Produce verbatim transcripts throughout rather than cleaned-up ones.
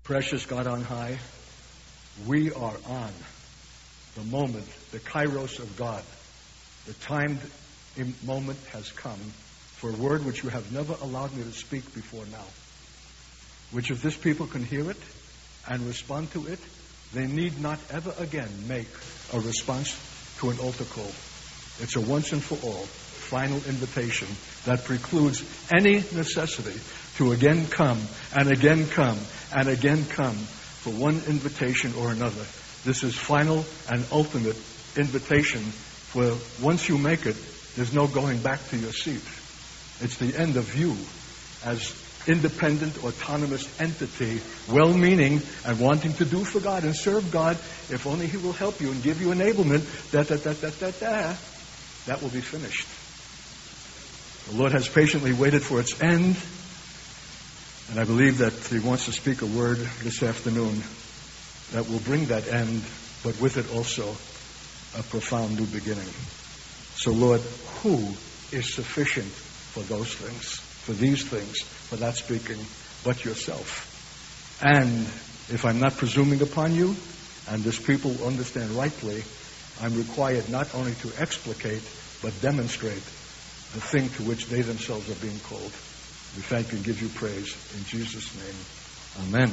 Precious God on high, we are on the moment, the kairos of God. The timed moment has come for a word which you have never allowed me to speak before now. Which if this people can hear it and respond to it, they need not ever again make a response to an altar call. It's a once and for all final invitation that precludes any necessity to again come and again come and again come for one invitation or another. This is final and ultimate invitation for once you make it, there's no going back to your seat. It's the end of you as independent, autonomous entity, well-meaning and wanting to do for God and serve God, if only He will help you and give you enablement, da, da, da, da, da, da, that will be finished. The Lord has patiently waited for its end, and I believe that He wants to speak a word this afternoon that will bring that end, but with it also a profound new beginning. So, Lord, who is sufficient for those things, for these things, for that speaking, but yourself? And if I'm not presuming upon you, and this people understand rightly, I'm required not only to explicate, but demonstrate the thing to which they themselves are being called. We thank you and give you praise. In Jesus' name, amen.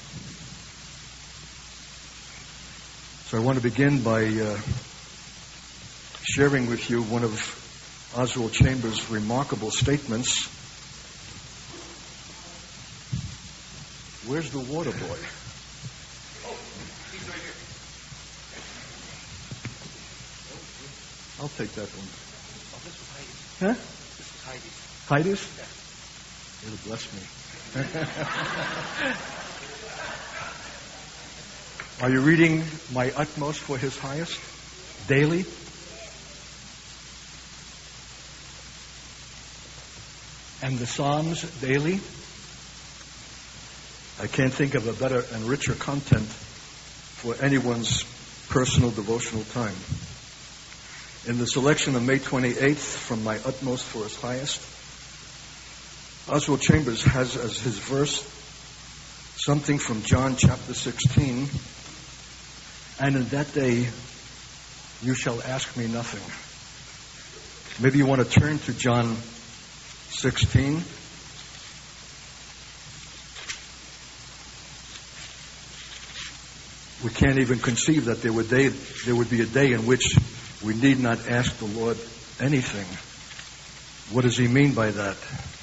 So I want to begin by uh, sharing with you one of Oswald Chambers' remarkable statements. Where's the water boy? Oh, he's right here. I'll take that one. Oh, this was Heidi's. Huh? This was Heidi's. Heidi's? Yeah. It'll bless me. Are you reading My Utmost for His Highest daily? And the Psalms daily? I can't think of a better and richer content for anyone's personal devotional time. In the selection of May twenty-eighth from My Utmost for His Highest, Oswald Chambers has as his verse something from John chapter sixteen. And in that day, you shall ask me nothing. Maybe you want to turn to John sixteen. We can't even conceive that there would, day, there would be a day in which we need not ask the Lord anything. What does He mean by that?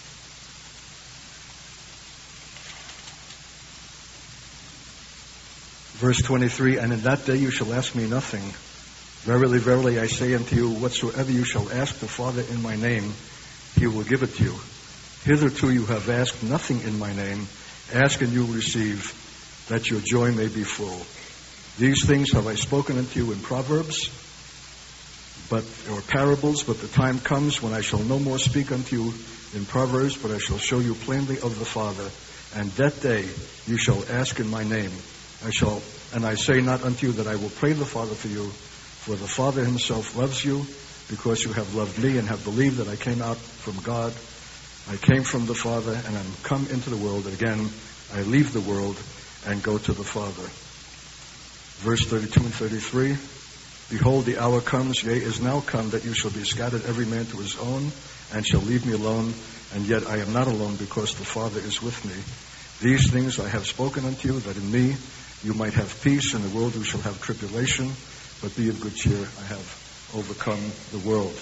Verse twenty-three, and in that day you shall ask me nothing. Verily, verily, I say unto you, whatsoever you shall ask the Father in my name, He will give it to you. Hitherto you have asked nothing in my name. Ask and you will receive, that your joy may be full. These things have I spoken unto you in Proverbs, but or parables, but the time comes when I shall no more speak unto you in Proverbs, but I shall show you plainly of the Father. And that day you shall ask in my name. I shall, and I say not unto you that I will pray the Father for you, for the Father Himself loves you, because you have loved me and have believed that I came out from God. I came from the Father and am come into the world. And again, I leave the world and go to the Father. Verse thirty-two and thirty-three, behold, the hour comes, yea, is now come, that you shall be scattered every man to his own, and shall leave me alone, and yet I am not alone, because the Father is with me. These things I have spoken unto you, that in me you might have peace. In the world you shall have tribulation, but be of good cheer, I have overcome the world.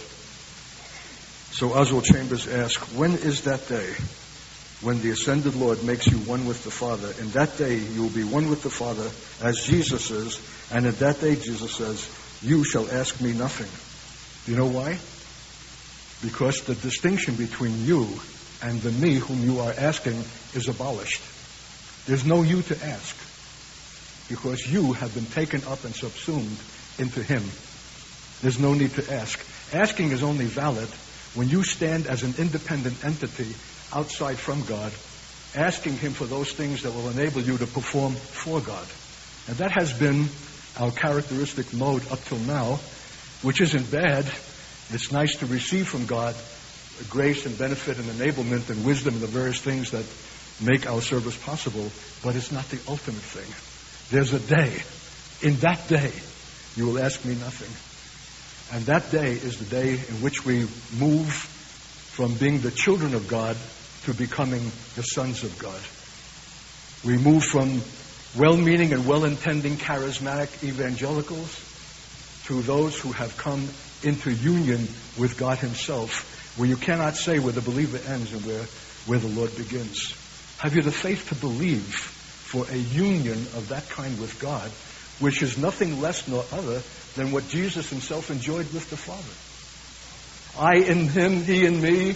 So Oswald Chambers asks, when is that day when the ascended Lord makes you one with the Father? In that day you will be one with the Father as Jesus is, and in that day Jesus says, you shall ask me nothing. Do you know why? Because the distinction between you and the me whom you are asking is abolished. There's no you to ask, because you have been taken up and subsumed into Him. There's no need to ask. Asking is only valid when you stand as an independent entity outside from God, asking Him for those things that will enable you to perform for God. And that has been our characteristic mode up till now, which isn't bad. It's nice to receive from God grace and benefit and enablement and wisdom and the various things that make our service possible, but it's not the ultimate thing. There's a day. In that day, you will ask me nothing. And that day is the day in which we move from being the children of God to becoming the sons of God. We move from well-meaning and well-intending charismatic evangelicals to those who have come into union with God himself, where you cannot say where the believer ends and where, where the Lord begins. Have you the faith to believe for a union of that kind with God, which is nothing less nor other than what Jesus himself enjoyed with the Father? I in him, he in me.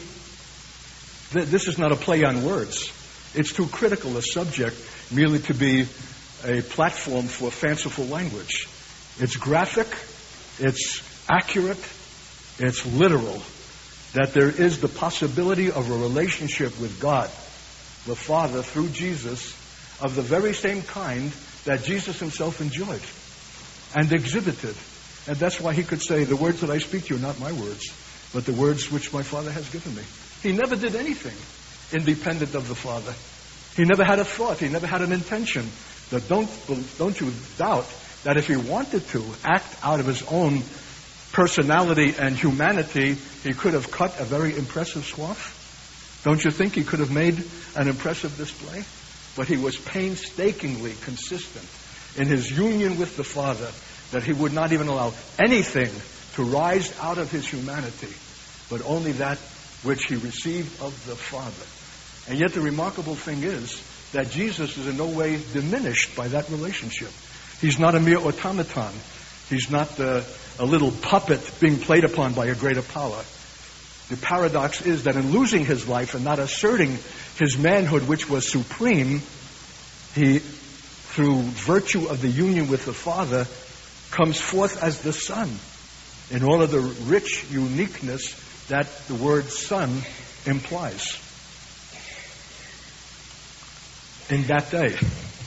This is not a play on words. It's too critical a subject merely to be a platform for fanciful language. It's graphic, it's accurate, it's literal, that there is the possibility of a relationship with God, the Father, through Jesus, of the very same kind that Jesus himself enjoyed and exhibited. And that's why he could say, the words that I speak to you are not my words, but the words which my Father has given me. He never did anything independent of the Father. He never had a thought. He never had an intention. But don't, don't you doubt that if he wanted to act out of his own personality and humanity, he could have cut a very impressive swath? Don't you think he could have made an impressive display? But he was painstakingly consistent in his union with the Father, that he would not even allow anything to rise out of his humanity, but only that which he received of the Father. And yet the remarkable thing is that Jesus is in no way diminished by that relationship. He's not a mere automaton. He's not uh, a little puppet being played upon by a greater power. The paradox is that in losing his life and not asserting his manhood, which was supreme, he, through virtue of the union with the Father, comes forth as the Son in all of the rich uniqueness that the word Son implies. In that day,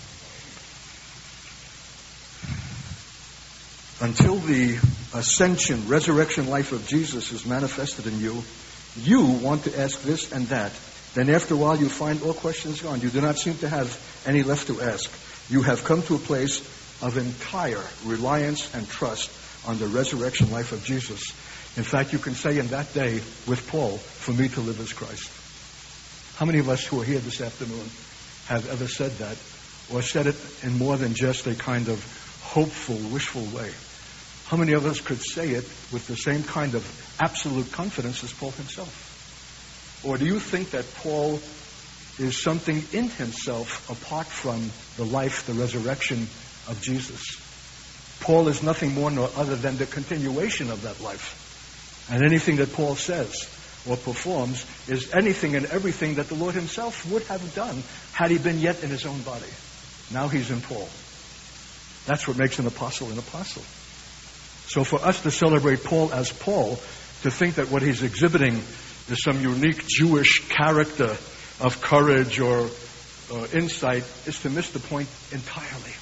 until the ascension, resurrection life of Jesus is manifested in you, you want to ask this and that. Then after a while you find all questions gone. You do not seem to have any left to ask. You have come to a place of entire reliance and trust on the resurrection life of Jesus. In fact, you can say in that day with Paul, for me to live is Christ. How many of us who are here this afternoon have ever said that, or said it in more than just a kind of hopeful, wishful way? How many of us could say it with the same kind of absolute confidence as Paul himself? Or do you think that Paul is something in himself apart from the life, the resurrection of Jesus? Paul is nothing more nor other than the continuation of that life. And anything that Paul says or performs is anything and everything that the Lord himself would have done had he been yet in his own body. Now he's in Paul. That's what makes an apostle an apostle. So for us to celebrate Paul as Paul, to think that what he's exhibiting is some unique Jewish character of courage or uh, insight, is to miss the point entirely.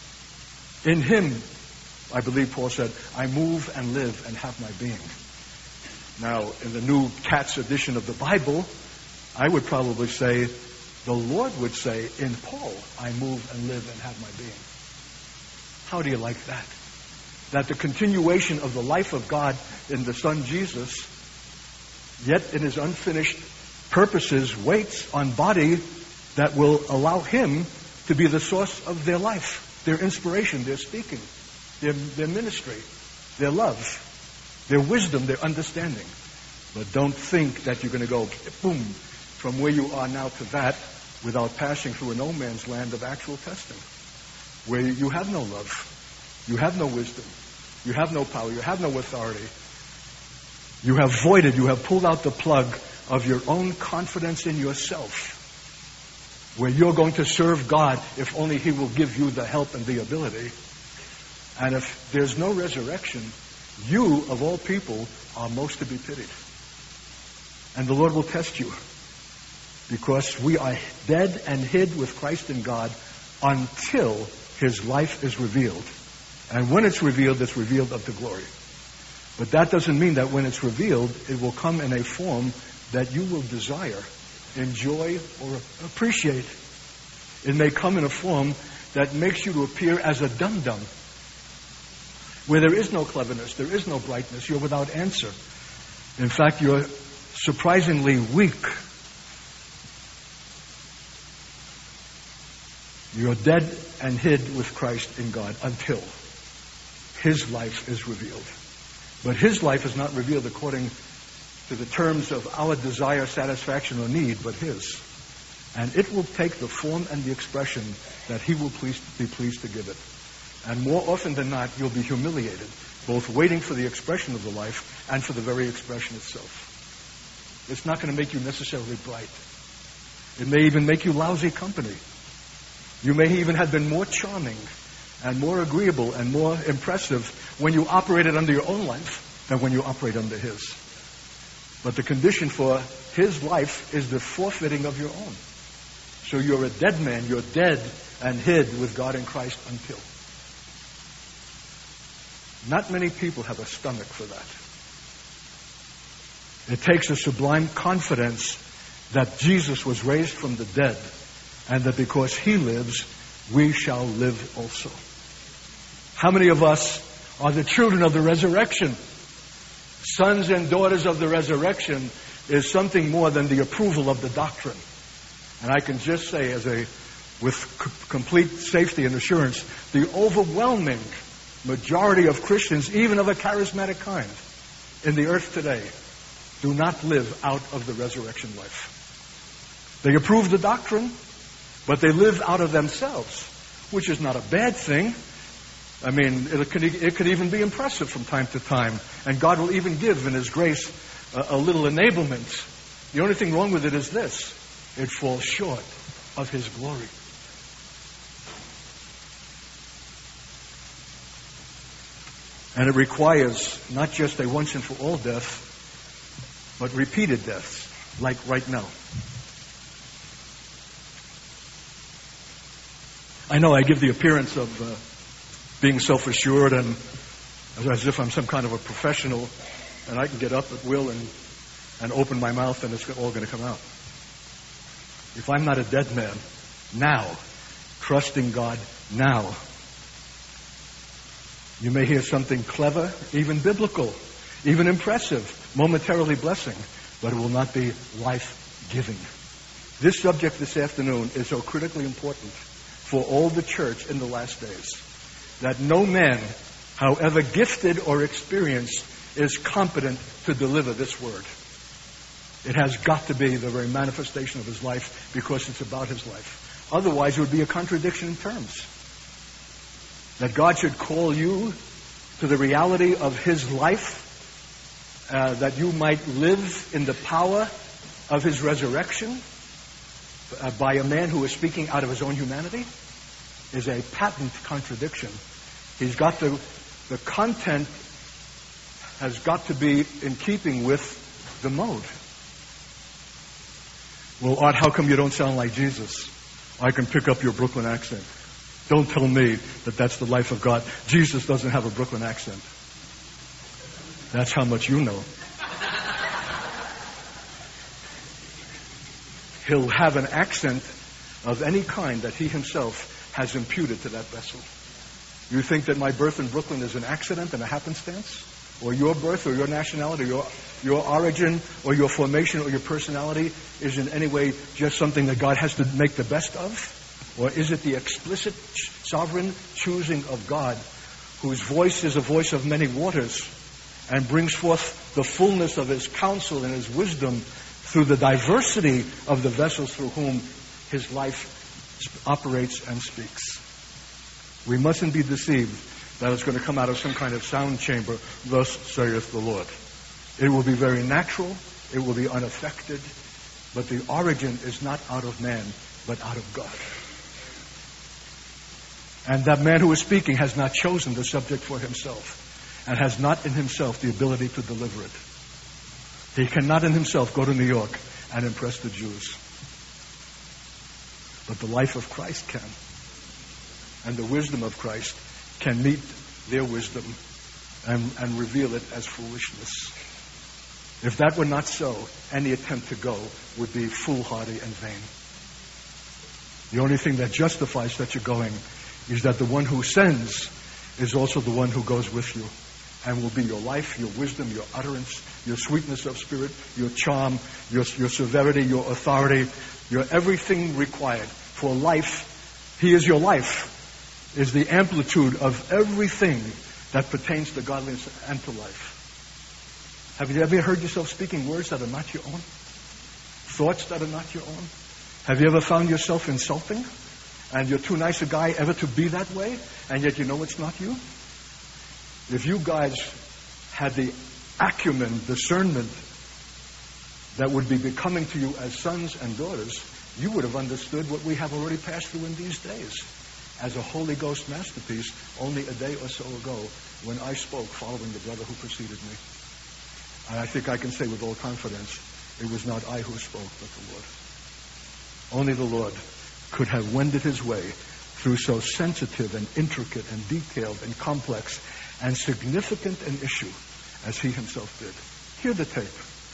In him, I believe Paul said, I move and live and have my being. Now, in the new Katz edition of the Bible, I would probably say, the Lord would say, in Paul, I move and live and have my being. How do you like that? That the continuation of the life of God in the Son Jesus, yet in his unfinished purposes, waits on body that will allow him to be the source of their life, their inspiration, their speaking, their, their ministry, their love, their wisdom, their understanding. But don't think that you're going to go, boom, from where you are now to that without passing through a no man's land of actual testing, where you have no love, you have no wisdom, you have no power, you have no authority. You have voided, you have pulled out the plug of your own confidence in yourself, where you're going to serve God if only he will give you the help and the ability. And if there's no resurrection, you, of all people, are most to be pitied. And the Lord will test you, because we are dead and hid with Christ in God until his life is revealed. And when it's revealed, it's revealed of the glory. But that doesn't mean that when it's revealed, it will come in a form that you will desire enjoy, or appreciate. It may come in a form that makes you to appear as a dum-dum, where there is no cleverness, there is no brightness, you're without answer. In fact, you're surprisingly weak. You're dead and hid with Christ in God until His life is revealed. But His life is not revealed according to the terms of our desire, satisfaction, or need, but His. And it will take the form and the expression that He will please, be pleased to give it. And more often than not, you'll be humiliated, both waiting for the expression of the life and for the very expression itself. It's not going to make you necessarily bright. It may even make you lousy company. You may even have been more charming and more agreeable and more impressive when you operated under your own life than when you operate under His. But the condition for His life is the forfeiting of your own. So you're a dead man. You're dead and hid with God in Christ until. Not many people have a stomach for that. It takes a sublime confidence that Jesus was raised from the dead, and that because He lives, we shall live also. How many of us are the children of the resurrection? Sons and daughters of the resurrection is something more than the approval of the doctrine. And I can just say, as a, with c- complete safety and assurance, the overwhelming majority of Christians, even of a charismatic kind, in the earth today, do not live out of the resurrection life. They approve the doctrine, but they live out of themselves, which is not a bad thing. I mean, it could, it could even be impressive from time to time, and God will even give in His grace a, a little enablement. The only thing wrong with it is this: it falls short of His glory. And it requires not just a once and for all death, but repeated deaths, like right now. I know I give the appearance of uh, being self-assured and as if I'm some kind of a professional and I can get up at will and, and open my mouth and it's all going to come out. If I'm not a dead man now, trusting God now, you may hear something clever, even biblical, even impressive, momentarily blessing, but it will not be life-giving. This subject this afternoon is so critically important for all the church in the last days, that no man, however gifted or experienced, is competent to deliver this word. It has got to be the very manifestation of His life, because it's about His life. Otherwise, it would be a contradiction in terms. That God should call you to the reality of His life, uh, that you might live in the power of His resurrection uh, by a man who is speaking out of his own humanity, is a patent contradiction. He's got to, the content has got to be in keeping with the mode. Well, Art, how come you don't sound like Jesus? I can pick up your Brooklyn accent. Don't tell me that that's the life of God. Jesus doesn't have a Brooklyn accent. That's how much you know. He'll have an accent of any kind that He Himself has imputed to that vessel. You think that my birth in Brooklyn is an accident and a happenstance? Or your birth or your nationality, your, your origin or your formation or your personality is in any way just something that God has to make the best of? Or is it the explicit, sovereign choosing of God, whose voice is a voice of many waters and brings forth the fullness of His counsel and His wisdom through the diversity of the vessels through whom His life operates and speaks? We mustn't be deceived that it's going to come out of some kind of sound chamber, thus saith the Lord. It will be very natural, it will be unaffected, but the origin is not out of man, but out of God. And that man who is speaking has not chosen the subject for himself, and has not in himself the ability to deliver it. He cannot in himself go to New York and impress the Jews. But the life of Christ can. And the wisdom of Christ can meet their wisdom and, and reveal it as foolishness. If that were not so, any attempt to go would be foolhardy and vain. The only thing that justifies such a going is that the one who sends is also the one who goes with you and will be your life, your wisdom, your utterance, your sweetness of spirit, your charm, your, your severity, your authority, your everything required for life. He is your life, is the amplitude of everything that pertains to godliness and to life. Have you ever heard yourself speaking words that are not your own? Thoughts that are not your own? Have you ever found yourself insulting? And you're too nice a guy ever to be that way, and yet you know it's not you? If you guys had the acumen, discernment that would be becoming to you as sons and daughters, you would have understood what we have already passed through in these days as a Holy Ghost masterpiece only a day or so ago when I spoke following the brother who preceded me. And I think I can say with all confidence, it was not I who spoke, but the Lord. Only the Lord could have wended his way through so sensitive and intricate and detailed and complex and significant an issue as he himself did. Hear the tape.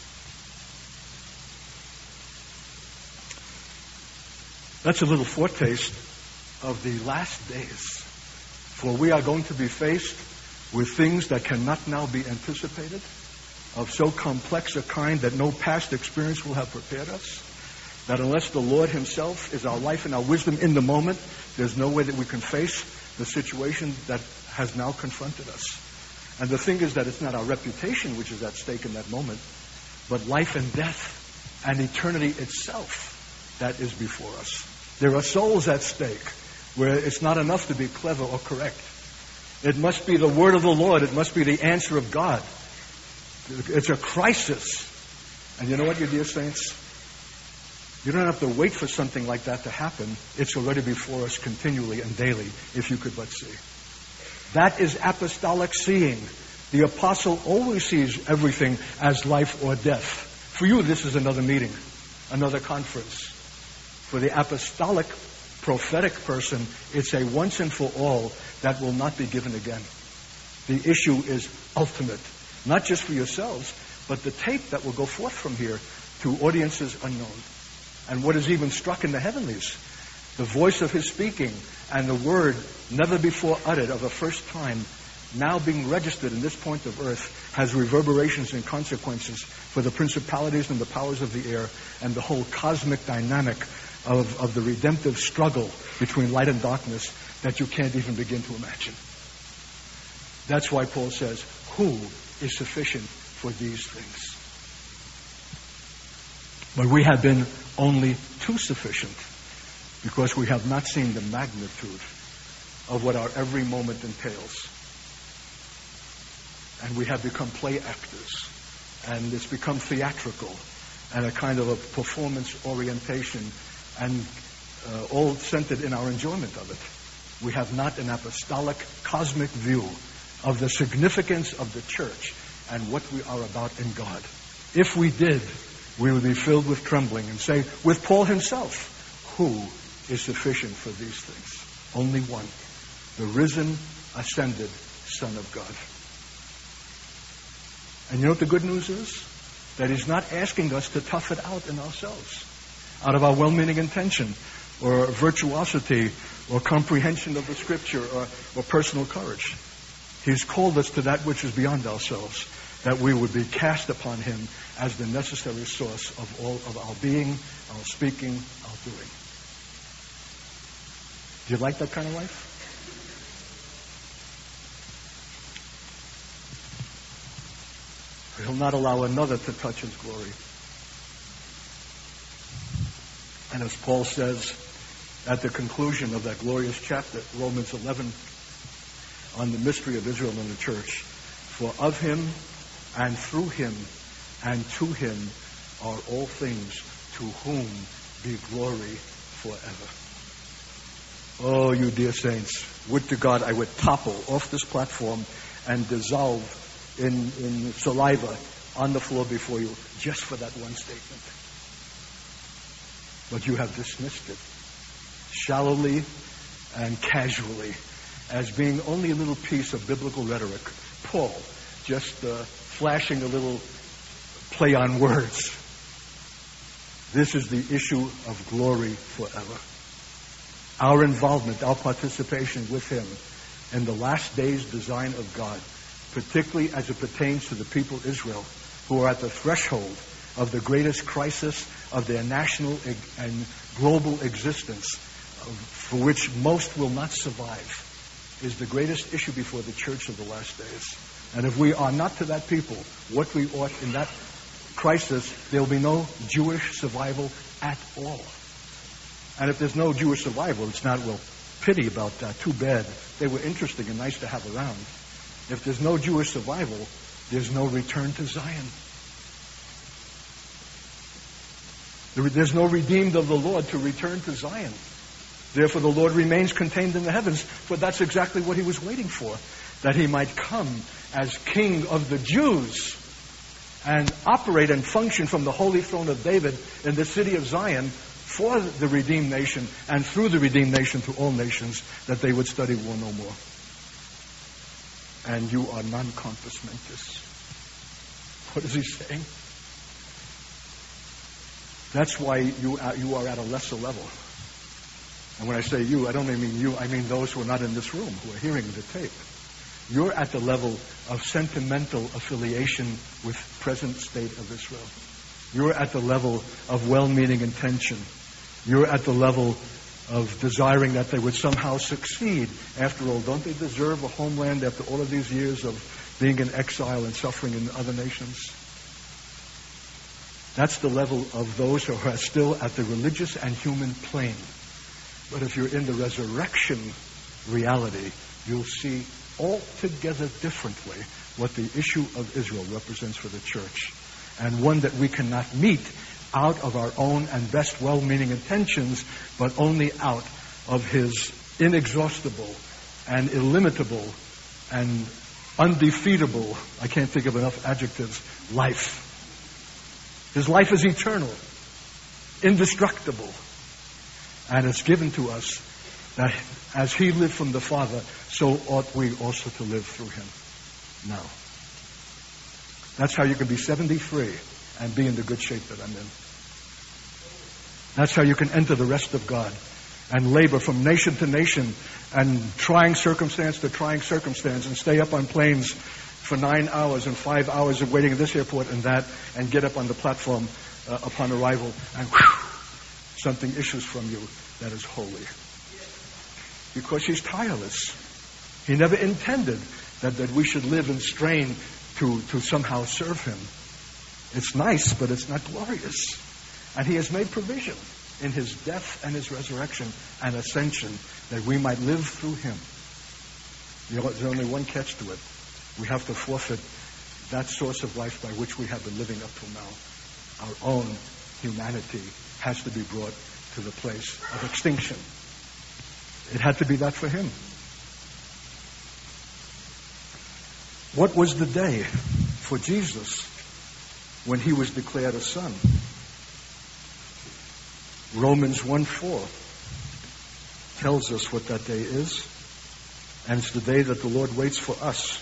That's a little foretaste of the last days. For we are going to be faced with things that cannot now be anticipated, of so complex a kind that no past experience will have prepared us, that unless the Lord himself is our life and our wisdom in the moment, there's no way that we can face the situation that has now confronted us. And the thing is that it's not our reputation which is at stake in that moment, but life and death and eternity itself that is before us. There are souls at stake where it's not enough to be clever or correct. It must be the word of the Lord. It must be the answer of God. It's a crisis. And you know what, you dear saints? You don't have to wait for something like that to happen. It's already before us continually and daily, if you could but see. That is apostolic seeing. The apostle always sees everything as life or death. For you, this is another meeting, another conference. For the apostolic, prophetic person, it's a once and for all that will not be given again. The issue is ultimate, not just for yourselves, but the tape that will go forth from here to audiences unknown. And what is even struck in the heavenlies, the voice of his speaking and the word never before uttered of a first time now being registered in this point of earth has reverberations and consequences for the principalities and the powers of the air and the whole cosmic dynamic of, of the redemptive struggle between light and darkness that you can't even begin to imagine. That's why Paul says, who is sufficient for these things? But we have been only too sufficient because we have not seen the magnitude of what our every moment entails. And we have become play actors. And it's become theatrical and a kind of a performance orientation and uh, all centered in our enjoyment of it. We have not an apostolic, cosmic view of the significance of the church and what we are about in God. If we did, we would be filled with trembling and say, with Paul himself, who is sufficient for these things? Only one, the risen, ascended Son of God. And you know what the good news is? That he's not asking us to tough it out in ourselves, out of our well-meaning intention, or virtuosity, or comprehension of the Scripture, or, or personal courage. He's called us to that which is beyond ourselves, that we would be cast upon him as the necessary source of all of our being, our speaking, our doing. Do you like that kind of life? He'll not allow another to touch his glory. And as Paul says at the conclusion of that glorious chapter, Romans eleven, on the mystery of Israel and the church, for of him and through him and to him are all things, to whom be glory forever. Oh, you dear saints, would to God I would topple off this platform and dissolve in, in saliva on the floor before you just for that one statement. But you have dismissed it shallowly and casually as being only a little piece of biblical rhetoric. Paul just uh, flashing a little play on words. This is the issue of glory forever. Our involvement, our participation with him in the last days design of God, particularly as it pertains to the people of Israel, who are at the threshold of the greatest crisis of their national and global existence, for which most will not survive, is the greatest issue before the church of the last days. And if we are not to that people what we ought in that crisis, there will be no Jewish survival at all. And if there's no Jewish survival, it's not, well, pity about that. Too bad. They were interesting and nice to have around. If there's no Jewish survival, there's no return to Zion. There's no redeemed of the Lord to return to Zion. Therefore, the Lord remains contained in the heavens, for that's exactly what he was waiting for, that he might come as King of the Jews and operate and function from the holy throne of David in the city of Zion for the redeemed nation and through the redeemed nation to all nations, that they would study war no more. And you are non compos mentis. What is he saying? That's why you are, you are at a lesser level. And when I say you, I don't mean you, I mean those who are not in this room, who are hearing the tape. You're at the level of sentimental affiliation with present state of Israel. You're at the level of well-meaning intention. You're at the level of desiring that they would somehow succeed. After all, don't they deserve a homeland after all of these years of being in exile and suffering in other nations? That's the level of those who are still at the religious and human plane. But if you're in the resurrection reality, you'll see altogether differently what the issue of Israel represents for the church, and one that we cannot meet out of our own and best well-meaning intentions, but only out of his inexhaustible and illimitable and undefeatable, I can't think of enough adjectives, life. His life is eternal, indestructible, and it's given to us that as he lived from the Father, so ought we also to live through him now. That's how you can be seventy-three and be in the good shape that I'm in. That's how you can enter the rest of God and labor from nation to nation and trying circumstance to trying circumstance and stay up on planes for nine hours and five hours of waiting at this airport and that, and get up on the platform uh, upon arrival, and whew, something issues from you that is holy. Because he's tireless. He never intended that, that we should live in strain to, to somehow serve him. It's nice, but it's not glorious. And he has made provision in his death and his resurrection and ascension that we might live through him. There's only one catch to it. We have to forfeit that source of life by which we have been living up till now. Our own humanity has to be brought to the place of extinction. It had to be that for him. What was the day for Jesus when he was declared a son? Romans one four tells us what that day is. And it's the day that the Lord waits for us.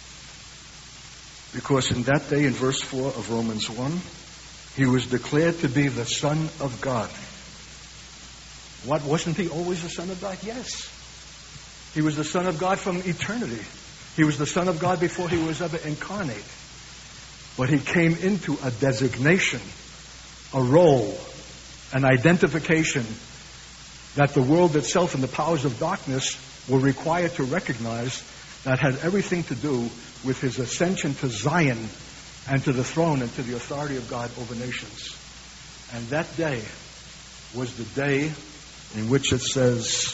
Because in that day, in verse four of Romans one, he was declared to be the Son of God. What, wasn't he always the Son of God? Yes. He was the Son of God from eternity. He was the Son of God before he was ever incarnate. But he came into a designation, a role, an identification that the world itself and the powers of darkness were required to recognize, that had everything to do with his ascension to Zion and to the throne and to the authority of God over nations. And that day was the day in which it says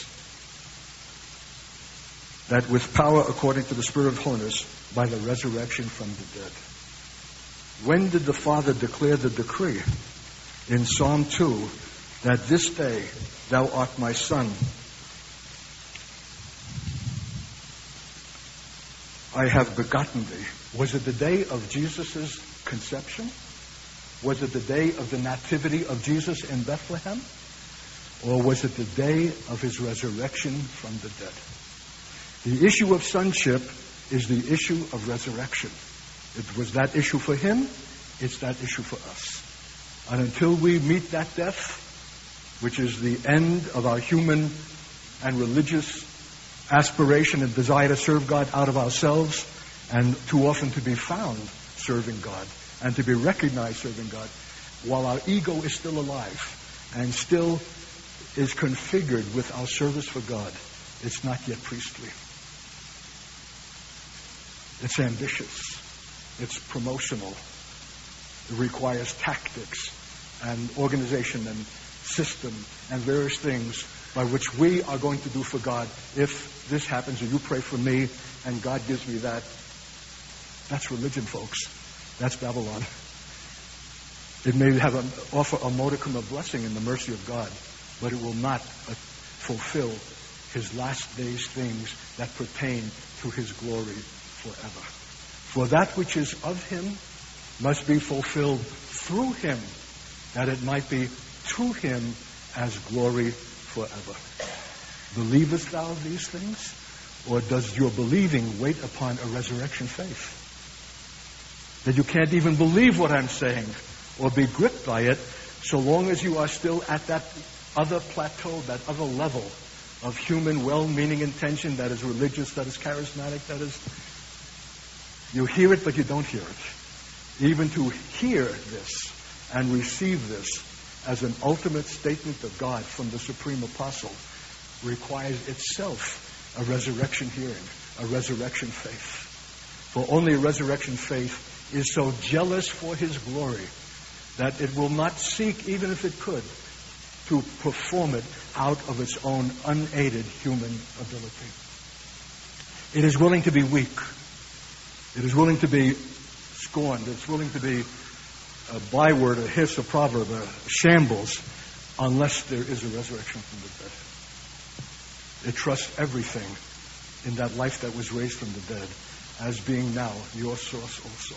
that with power according to the Spirit of holiness, by the resurrection from the dead. When did the Father declare the decree? In Psalm two, that this day thou art my Son. I have begotten thee. Was it the day of Jesus' conception? Was it the day of the nativity of Jesus in Bethlehem? Or was it the day of his resurrection from the dead? The issue of sonship is the issue of resurrection. It was that issue for him, It's that issue for us. And until we meet that death, which is the end of our human and religious aspiration and desire to serve God out of ourselves, and too often to be found serving God and to be recognized serving God, while our ego is still alive and still is configured with our service for God, it's not yet priestly. It's ambitious. It's promotional. It requires tactics and organization and system and various things by which we are going to do for God. If this happens, or you pray for me, and God gives me that, that's religion, folks. That's Babylon. It may have a, offer a modicum of blessing in the mercy of God, but it will not uh, fulfill his last days things that pertain to his glory forever. For that which is of him must be fulfilled through him, that it might be to him as glory forever. Believest thou these things? Or does your believing wait upon a resurrection faith? That you can't even believe what I'm saying or be gripped by it so long as you are still at that other plateau, that other level of human well-meaning intention that is religious, that is charismatic, that is... You hear it, but you don't hear it. Even to hear this and receive this as an ultimate statement of God from the supreme apostle requires itself a resurrection hearing, a resurrection faith. For only a resurrection faith is so jealous for his glory that it will not seek, even if it could, to perform it out of its own unaided human ability. It is willing to be weak. It is willing to be scorned. It's willing to be a byword, a hiss, a proverb, a shambles, unless there is a resurrection from the dead. It trusts everything in that life that was raised from the dead as being now your source also.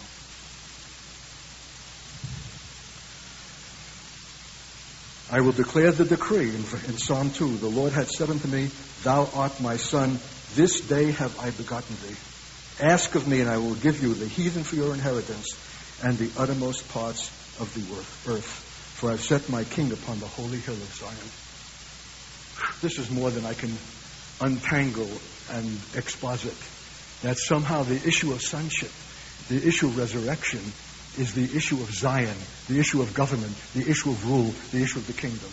I will declare the decree in, in Psalm two. The Lord had said unto me, Thou art my son, this day have I begotten thee. Ask of me, and I will give you the heathen for your inheritance, and the uttermost parts of the earth. For I have set my king upon the holy hill of Zion. This is more than I can untangle and exposit. That somehow the issue of sonship, the issue of resurrection, is the issue of Zion, the issue of government, the issue of rule, the issue of the kingdom.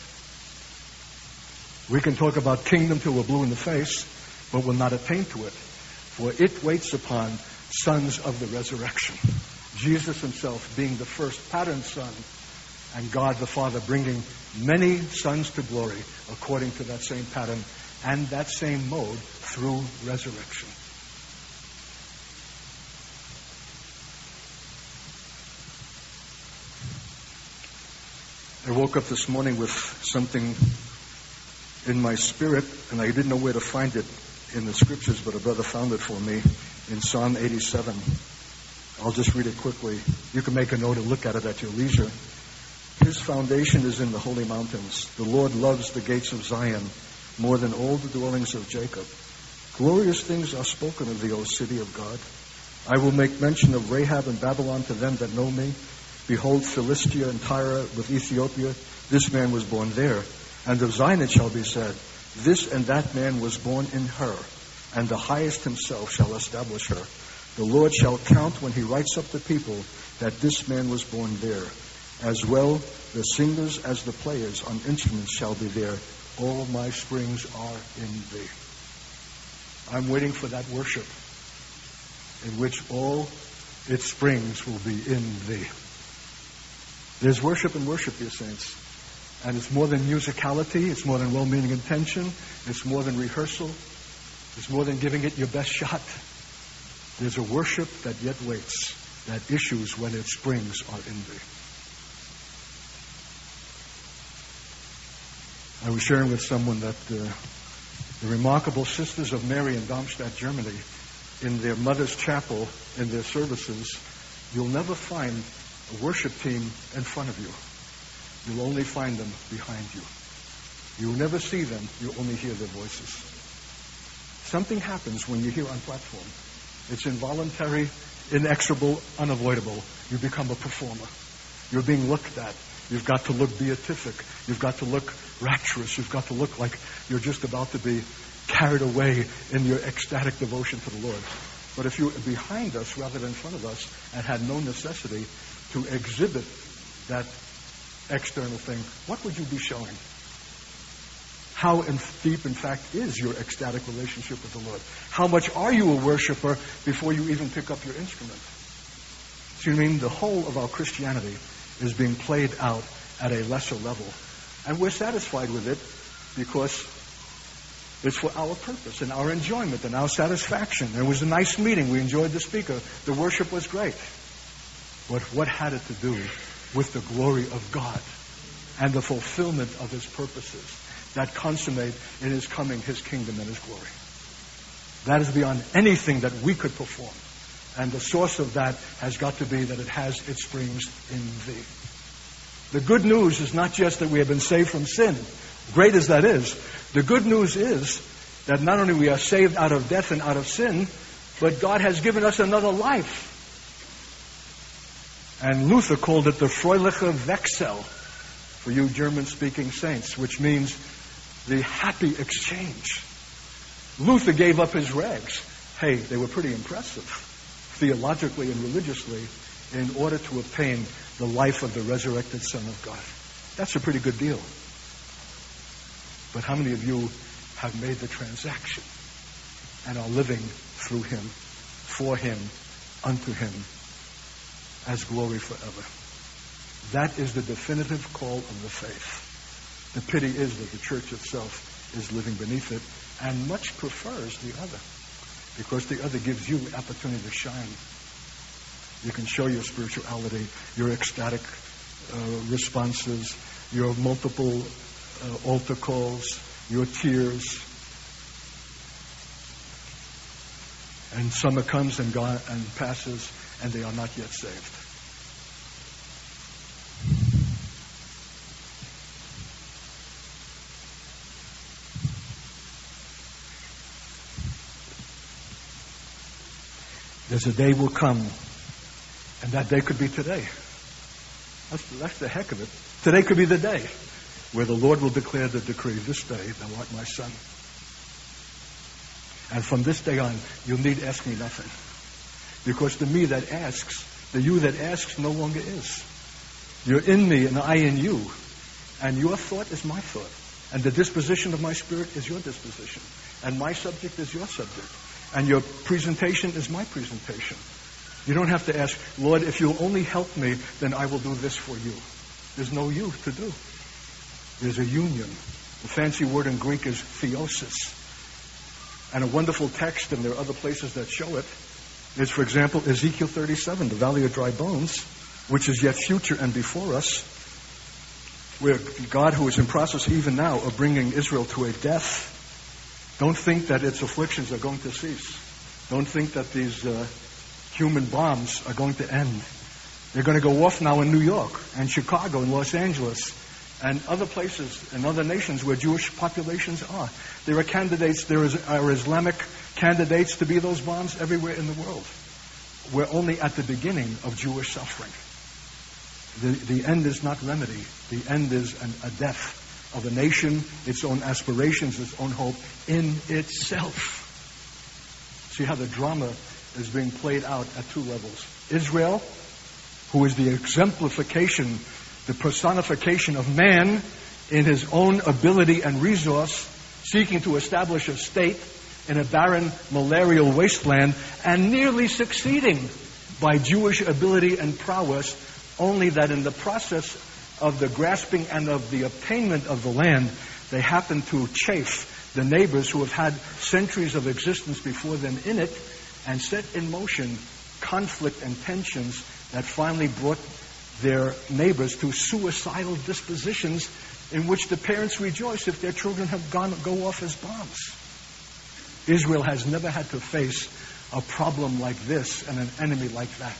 We can talk about kingdom till we're blue in the face, but we'll not attain to it. For it waits upon sons of the resurrection. Jesus himself being the first pattern son, and God the Father bringing many sons to glory according to that same pattern and that same mode through resurrection. I woke up this morning with something in my spirit, and I didn't know where to find it in the scriptures, but a brother found it for me in Psalm eighty-seven. I'll just read it quickly. You can make a note and look at it at your leisure. His foundation is in the holy mountains. The Lord loves the gates of Zion more than all the dwellings of Jacob. Glorious things are spoken of thee, O city of God. I will make mention of Rahab and Babylon to them that know me. Behold, Philistia and Tyre with Ethiopia, this man was born there. And of Zion it shall be said, this and that man was born in her, and the highest himself shall establish her. The Lord shall count when he writes up the people that this man was born there. As well, the singers as the players on instruments shall be there. All my springs are in thee. I'm waiting for that worship in which all its springs will be in thee. There's worship and worship, dear saints. And it's more than musicality. It's more than well-meaning intention. It's more than rehearsal. It's more than giving it your best shot. There's a worship that yet waits, that issues when its springs are in thee. I was sharing with someone that uh, the remarkable Sisters of Mary in Darmstadt, Germany, in their Mother's Chapel, in their services, you'll never find a worship team in front of you. You'll only find them behind you. You'll never see them. You only hear their voices. Something happens when you're here on platform. It's involuntary. inexorable, unavoidable. You become a performer. You're being looked at. You've got to look beatific. You've got to look rapturous. You've got to look like you're just about to be carried away in your ecstatic devotion to the Lord. But if you were behind us rather than in front of us and had no necessity to exhibit that external thing, what would you be showing? How in deep, in fact, is your ecstatic relationship with the Lord? How much are you a worshiper before you even pick up your instrument? So you mean the whole of our Christianity is being played out at a lesser level. And we're satisfied with it because it's for our purpose and our enjoyment and our satisfaction. It was a nice meeting. We enjoyed the speaker. The worship was great. But what had it to do with the glory of God and the fulfillment of His purposes that consummate in His coming, His kingdom, and His glory? That is beyond anything that we could perform. And the source of that has got to be that it has its springs in Thee. The good news is not just that we have been saved from sin, great as that is. The good news is that not only we are saved out of death and out of sin, but God has given us another life. And Luther called it the Fröhliche Wechsel, for you German-speaking saints, which means the happy exchange. Luther gave up his rags. Hey, they were pretty impressive, theologically and religiously, in order to obtain the life of the resurrected Son of God. That's a pretty good deal. But how many of you have made the transaction and are living through Him, for Him, unto Him, as glory forever? That is the definitive call of the faith. The pity is that the church itself is living beneath it and much prefers the other, because the other gives you the opportunity to shine. You can show your spirituality, your ecstatic uh, responses, your multiple uh, altar calls, your tears. And summer comes and, God, and passes, and they are not yet saved. There's a day will come, and that day could be today. That's, that's the heck of it. Today could be the day where the Lord will declare the decree, this day thou art my son. And from this day on, you'll need ask me nothing. Because the me that asks, the you that asks no longer is. You're in me and I in you. And your thought is my thought. And the disposition of my spirit is your disposition. And my subject is your subject. And your presentation is my presentation. You don't have to ask, Lord, if you'll only help me, then I will do this for you. There's no you to do. There's a union. The fancy word in Greek is theosis. And a wonderful text, and there are other places that show it, is, for example, Ezekiel thirty-seven, the valley of dry bones, which is yet future and before us, where God, who is in process even now of bringing Israel to a death, don't think that its afflictions are going to cease. Don't think that these uh, human bombs are going to end. They're going to go off now in New York and Chicago and Los Angeles and other places and other nations where Jewish populations are. There are candidates, there is, are Islamic candidates to be those bombs everywhere in the world. We're only at the beginning of Jewish suffering. The, the end is not remedy. The end is an, a death of a nation, its own aspirations, its own hope in itself. See how the drama is being played out at two levels. Israel, who is the exemplification, the personification of man in his own ability and resource, seeking to establish a state in a barren, malarial wasteland, and nearly succeeding by Jewish ability and prowess, only that in the process of the grasping and of the obtainment of the land, they happen to chafe the neighbors who have had centuries of existence before them in it, and set in motion conflict and tensions that finally brought their neighbors to suicidal dispositions in which the parents rejoice if their children have gone go off as bombs. Israel has never had to face a problem like this and an enemy like that.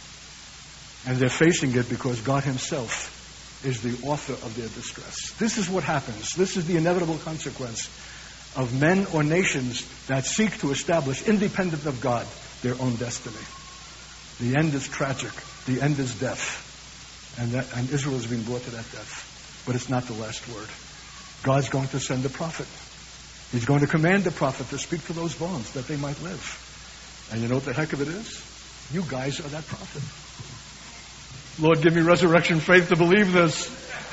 And they're facing it because God Himself is the author of their distress. This is what happens. This is the inevitable consequence of men or nations that seek to establish, independent of God, their own destiny. The end is tragic. The end is death. And, that, and Israel is being brought to that death. But it's not the last word. God's going to send a prophet. He's going to command the prophet to speak to those bones that they might live. And you know what the heck of it is? You guys are that prophet. Lord, give me resurrection faith to believe this.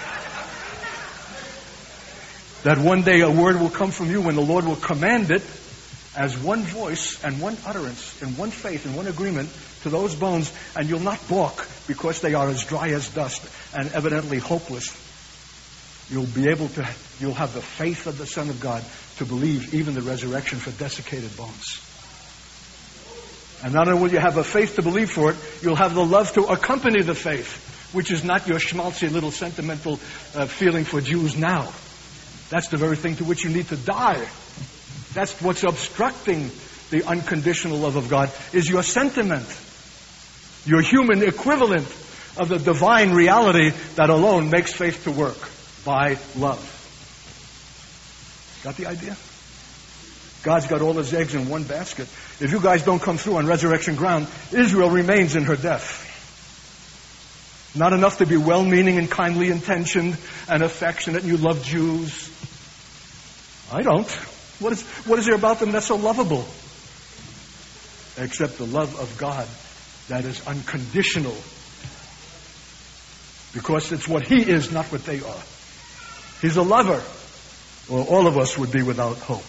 That one day a word will come from you when the Lord will command it as one voice and one utterance, in one faith, in one agreement to those bones, and you'll not balk because they are as dry as dust and evidently hopeless. You'll be able to, you'll have the faith of the Son of God to believe even the resurrection for desiccated bones. And not only will you have a faith to believe for it, you'll have the love to accompany the faith, which is not your schmaltzy little sentimental uh, feeling for Jews now. That's the very thing to which you need to die. That's what's obstructing the unconditional love of God, is your sentiment, your human equivalent of the divine reality that alone makes faith to work by love. Got the idea? God's got all his eggs in one basket. If you guys don't come through on resurrection ground, Israel remains in her death. Not enough to be well-meaning and kindly intentioned and affectionate, and you love Jews. I don't. What is, what is there about them that's so lovable? Except the love of God that is unconditional. Because it's what he is, not what they are. He's a lover, or all of us would be without hope.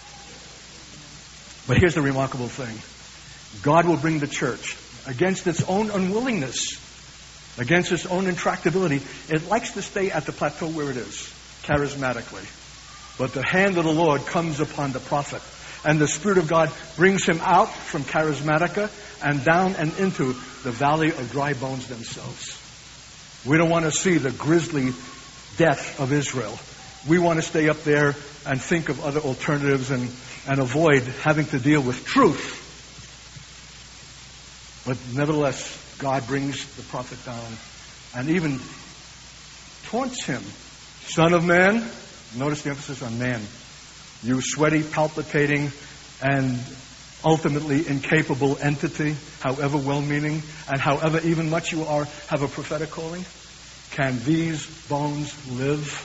But here's the remarkable thing. God will bring the church against its own unwillingness, against its own intractability. It likes to stay at the plateau where it is, charismatically. But the hand of the Lord comes upon the prophet, and the Spirit of God brings him out from charismatica and down and into the valley of dry bones themselves. We don't want to see the grisly death of Israel. We want to stay up there and think of other alternatives and, and avoid having to deal with truth. But nevertheless, God brings the prophet down and even taunts him. Son of man, notice the emphasis on man. You sweaty, palpitating, and ultimately incapable entity, however well-meaning and however even much you are, have a prophetic calling. Can these bones live?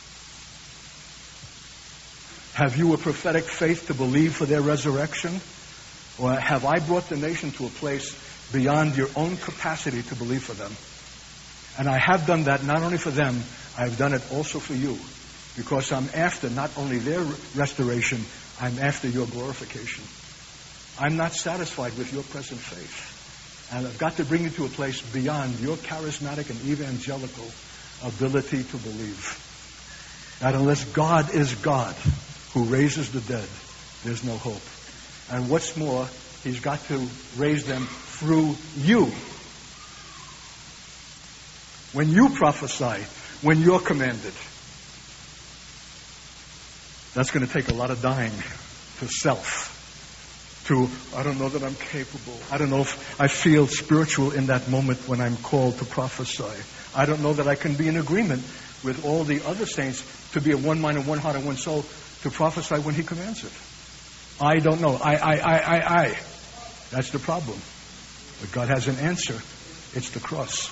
Have you a prophetic faith to believe for their resurrection? Or have I brought the nation to a place beyond your own capacity to believe for them? And I have done that not only for them, I have done it also for you. Because I'm after not only their restoration, I'm after your glorification. I'm not satisfied with your present faith. And I've got to bring you to a place beyond your charismatic and evangelical ability to believe. That unless God is God, who raises the dead, there's no hope. And what's more, he's got to raise them through you. When you prophesy, when you're commanded, that's going to take a lot of dying to self. To, I don't know that I'm capable. I don't know if I feel spiritual in that moment when I'm called to prophesy. I don't know that I can be in agreement with all the other saints to be a one mind and one heart and one soul to prophesy when he commands it. I don't know. I, I, I, I, I. That's the problem. But God has an answer. It's the cross.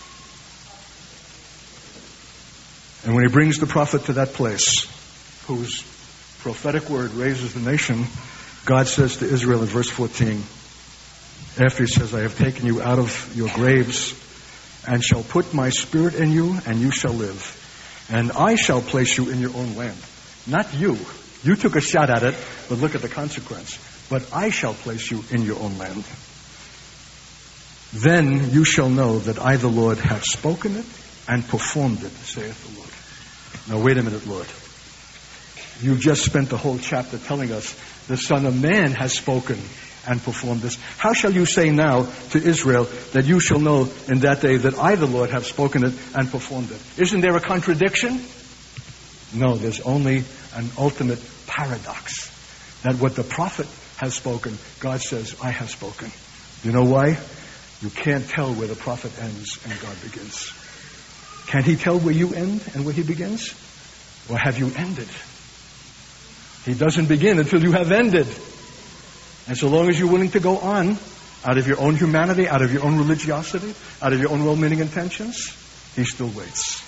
And when he brings the prophet to that place, whose prophetic word raises the nation, God says to Israel in verse fourteen, after he says, I have taken you out of your graves and shall put my spirit in you and you shall live. And I shall place you in your own land. Not you. You took a shot at it, but look at the consequence. But I shall place you in your own land. Then you shall know that I, the Lord, have spoken it and performed it, saith the Lord. Now wait a minute, Lord. You've just spent the whole chapter telling us the Son of Man has spoken and performed this. How shall you say now to Israel that you shall know in that day that I, the Lord, have spoken it and performed it? Isn't there a contradiction? No, there's only an ultimate paradox. That what the prophet has spoken, God says, I have spoken. You know why? You can't tell where the prophet ends and God begins. Can he tell where you end and where he begins? Or have you ended? He doesn't begin until you have ended. And so long as you're willing to go on, out of your own humanity, out of your own religiosity, out of your own well-meaning intentions, he still waits.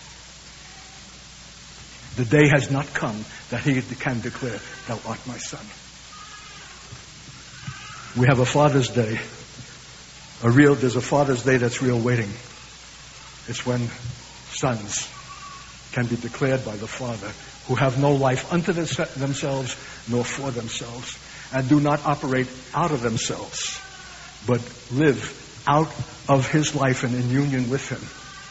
The day has not come that he can declare, thou art my son. We have a Father's Day. A real, there's a Father's Day that's real waiting. It's when sons can be declared by the Father, who have no life unto themselves nor for themselves, and do not operate out of themselves, but live out of his life and in union with him.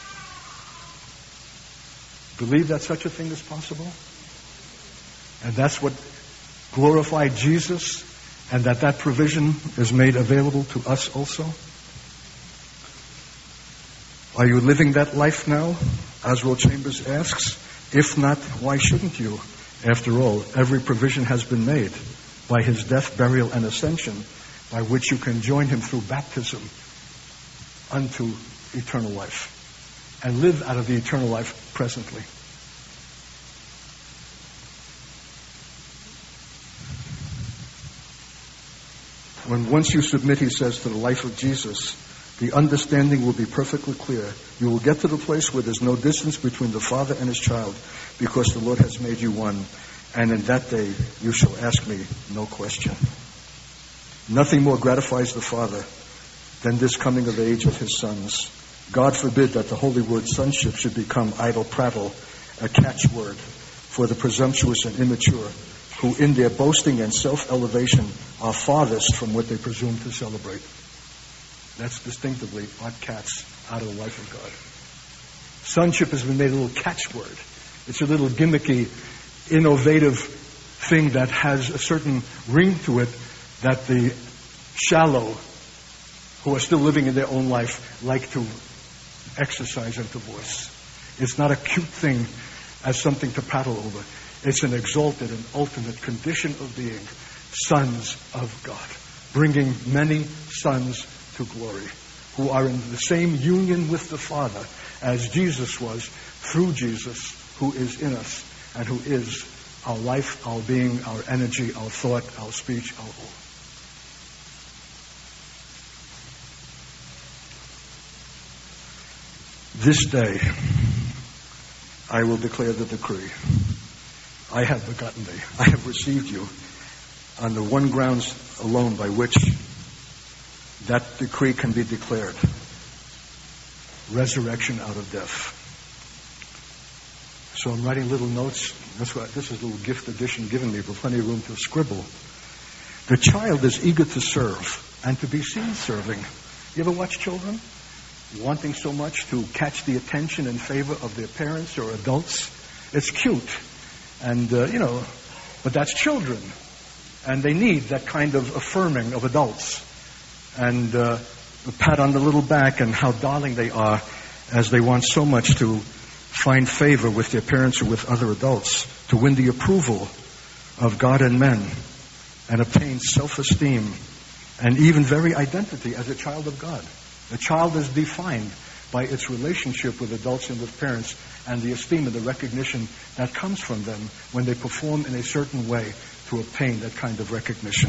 Believe that such a thing is possible? And that's what glorified Jesus, and that that provision is made available to us also? Are you living that life now? Oswald Chambers asks. If not, why shouldn't you? After all, every provision has been made by his death, burial, and ascension, by which you can join him through baptism unto eternal life and live out of the eternal life presently. When once you submit, he says, to the life of Jesus, the understanding will be perfectly clear. You will get to the place where there's no distance between the Father and his child, because the Lord has made you one. And in that day, you shall ask me no question. Nothing more gratifies the Father than this coming of age of his sons. God forbid that the holy word sonship should become idle prattle, a catchword for the presumptuous and immature, who in their boasting and self-elevation are farthest from what they presume to celebrate. That's distinctively odd cats out of the life of God. Sonship has been made a little catchword. It's a little gimmicky, innovative thing that has a certain ring to it that the shallow, who are still living in their own life, like to exercise and to voice. It's not a cute thing as something to prattle over. It's an exalted and ultimate condition of being, sons of God, bringing many sons to glory, who are in the same union with the Father as Jesus was through Jesus, who is in us and who is our life, our being, our energy, our thought, our speech, our all. This day I will declare the decree. I have begotten thee. I have received you on the one grounds alone by which that decree can be declared. Resurrection out of death. So I'm writing little notes. That's what, this is a little gift edition given me with plenty of room to scribble. The child is eager to serve and to be seen serving. You ever watch children? Wanting so much to catch the attention and favor of their parents or adults. It's cute. And, uh, you know, but that's children. And they need that kind of affirming of adults. And uh, a pat on the little back and how darling they are as they want so much to find favor with their parents or with other adults, to win the approval of God and men and obtain self-esteem and even very identity as a child of God. The child is defined by its relationship with adults and with parents and the esteem and the recognition that comes from them when they perform in a certain way to obtain that kind of recognition.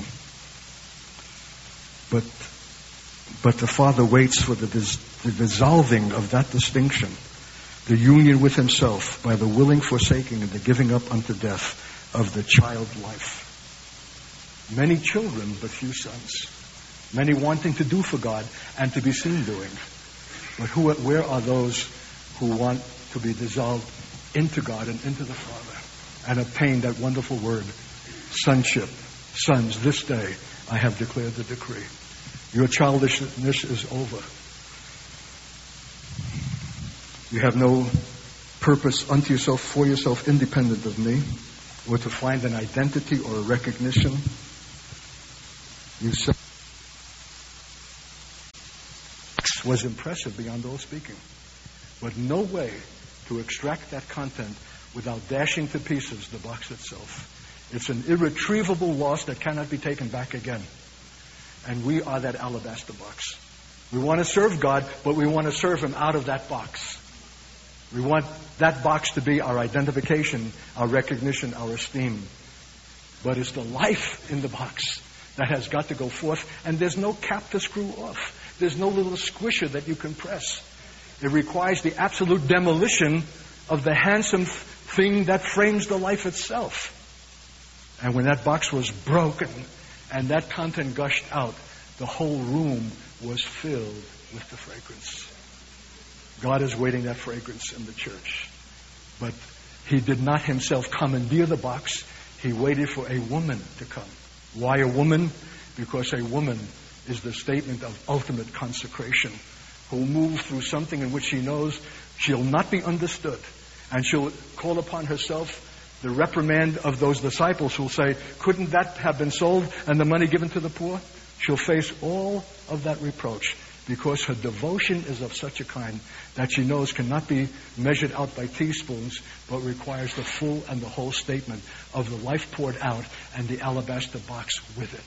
But but the Father waits for the, dis, the dissolving of that distinction, the union with himself by the willing forsaking and the giving up unto death of the child life. Many children, but few sons. Many wanting to do for God and to be seen doing. But who, where are those who want to be dissolved into God and into the Father and obtain that wonderful word, sonship? Sons, this day I have declared the decree. Your childishness is over. You have no purpose unto yourself, for yourself, independent of me, or to find an identity or a recognition. You said was impressive beyond all speaking, but no way to extract that content without dashing to pieces the box itself. It's an irretrievable loss that cannot be taken back again. And we are that alabaster box. We want to serve God, but we want to serve him out of that box. We want that box to be our identification, our recognition, our esteem. But it's the life in the box that has got to go forth, and there's no cap to screw off. There's no little squisher that you can press. It requires the absolute demolition of the handsome thing that frames the life itself. And when that box was broken and that content gushed out, the whole room was filled with the fragrance. God is waiting that fragrance in the church. But he did not himself commandeer the box. He waited for a woman to come. Why a woman? Because a woman is the statement of ultimate consecration, who moves through something in which she knows she'll not be understood. And she'll call upon herself the reprimand of those disciples who'll say, couldn't that have been sold and the money given to the poor? She'll face all of that reproach because her devotion is of such a kind that she knows cannot be measured out by teaspoons, but requires the full and the whole statement of the life poured out and the alabaster box with it.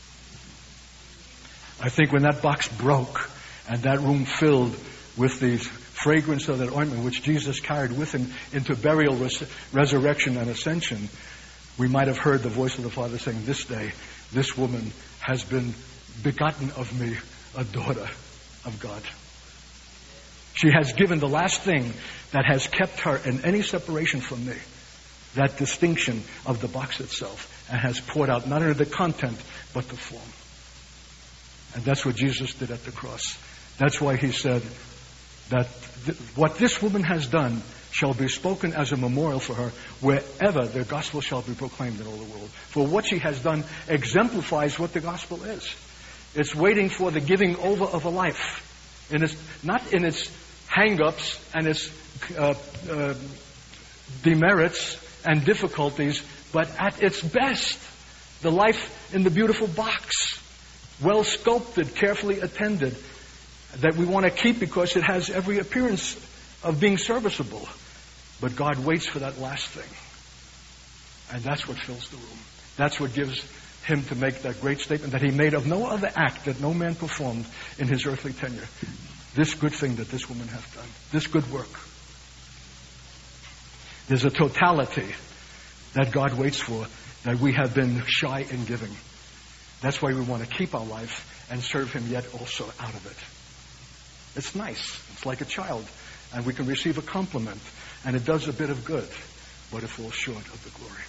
I think when that box broke and that room filled with the fragrance of that ointment which Jesus carried with him into burial, res- resurrection, and ascension, we might have heard the voice of the Father saying, this day, this woman has been begotten of me, a daughter of God. She has given the last thing that has kept her in any separation from me, that distinction of the box itself, and has poured out not only the content, but the form. And that's what Jesus did at the cross. That's why he said that th- what this woman has done shall be spoken as a memorial for her wherever the gospel shall be proclaimed in all the world. For what she has done exemplifies what the gospel is. It's waiting for the giving over of a life. In its, not in its hang-ups and its uh, uh, demerits and difficulties, but at its best. The life in the beautiful box, well sculpted, carefully attended, that we want to keep because it has every appearance of being serviceable. But God waits for that last thing. And that's what fills the room. That's what gives him to make that great statement that he made of no other act that no man performed in his earthly tenure. This good thing that this woman hath done. This good work. There's a totality that God waits for that we have been shy in giving. That's why we want to keep our life and serve him yet also out of it. It's nice. It's like a child. And we can receive a compliment. And it does a bit of good. But it falls short of the glory.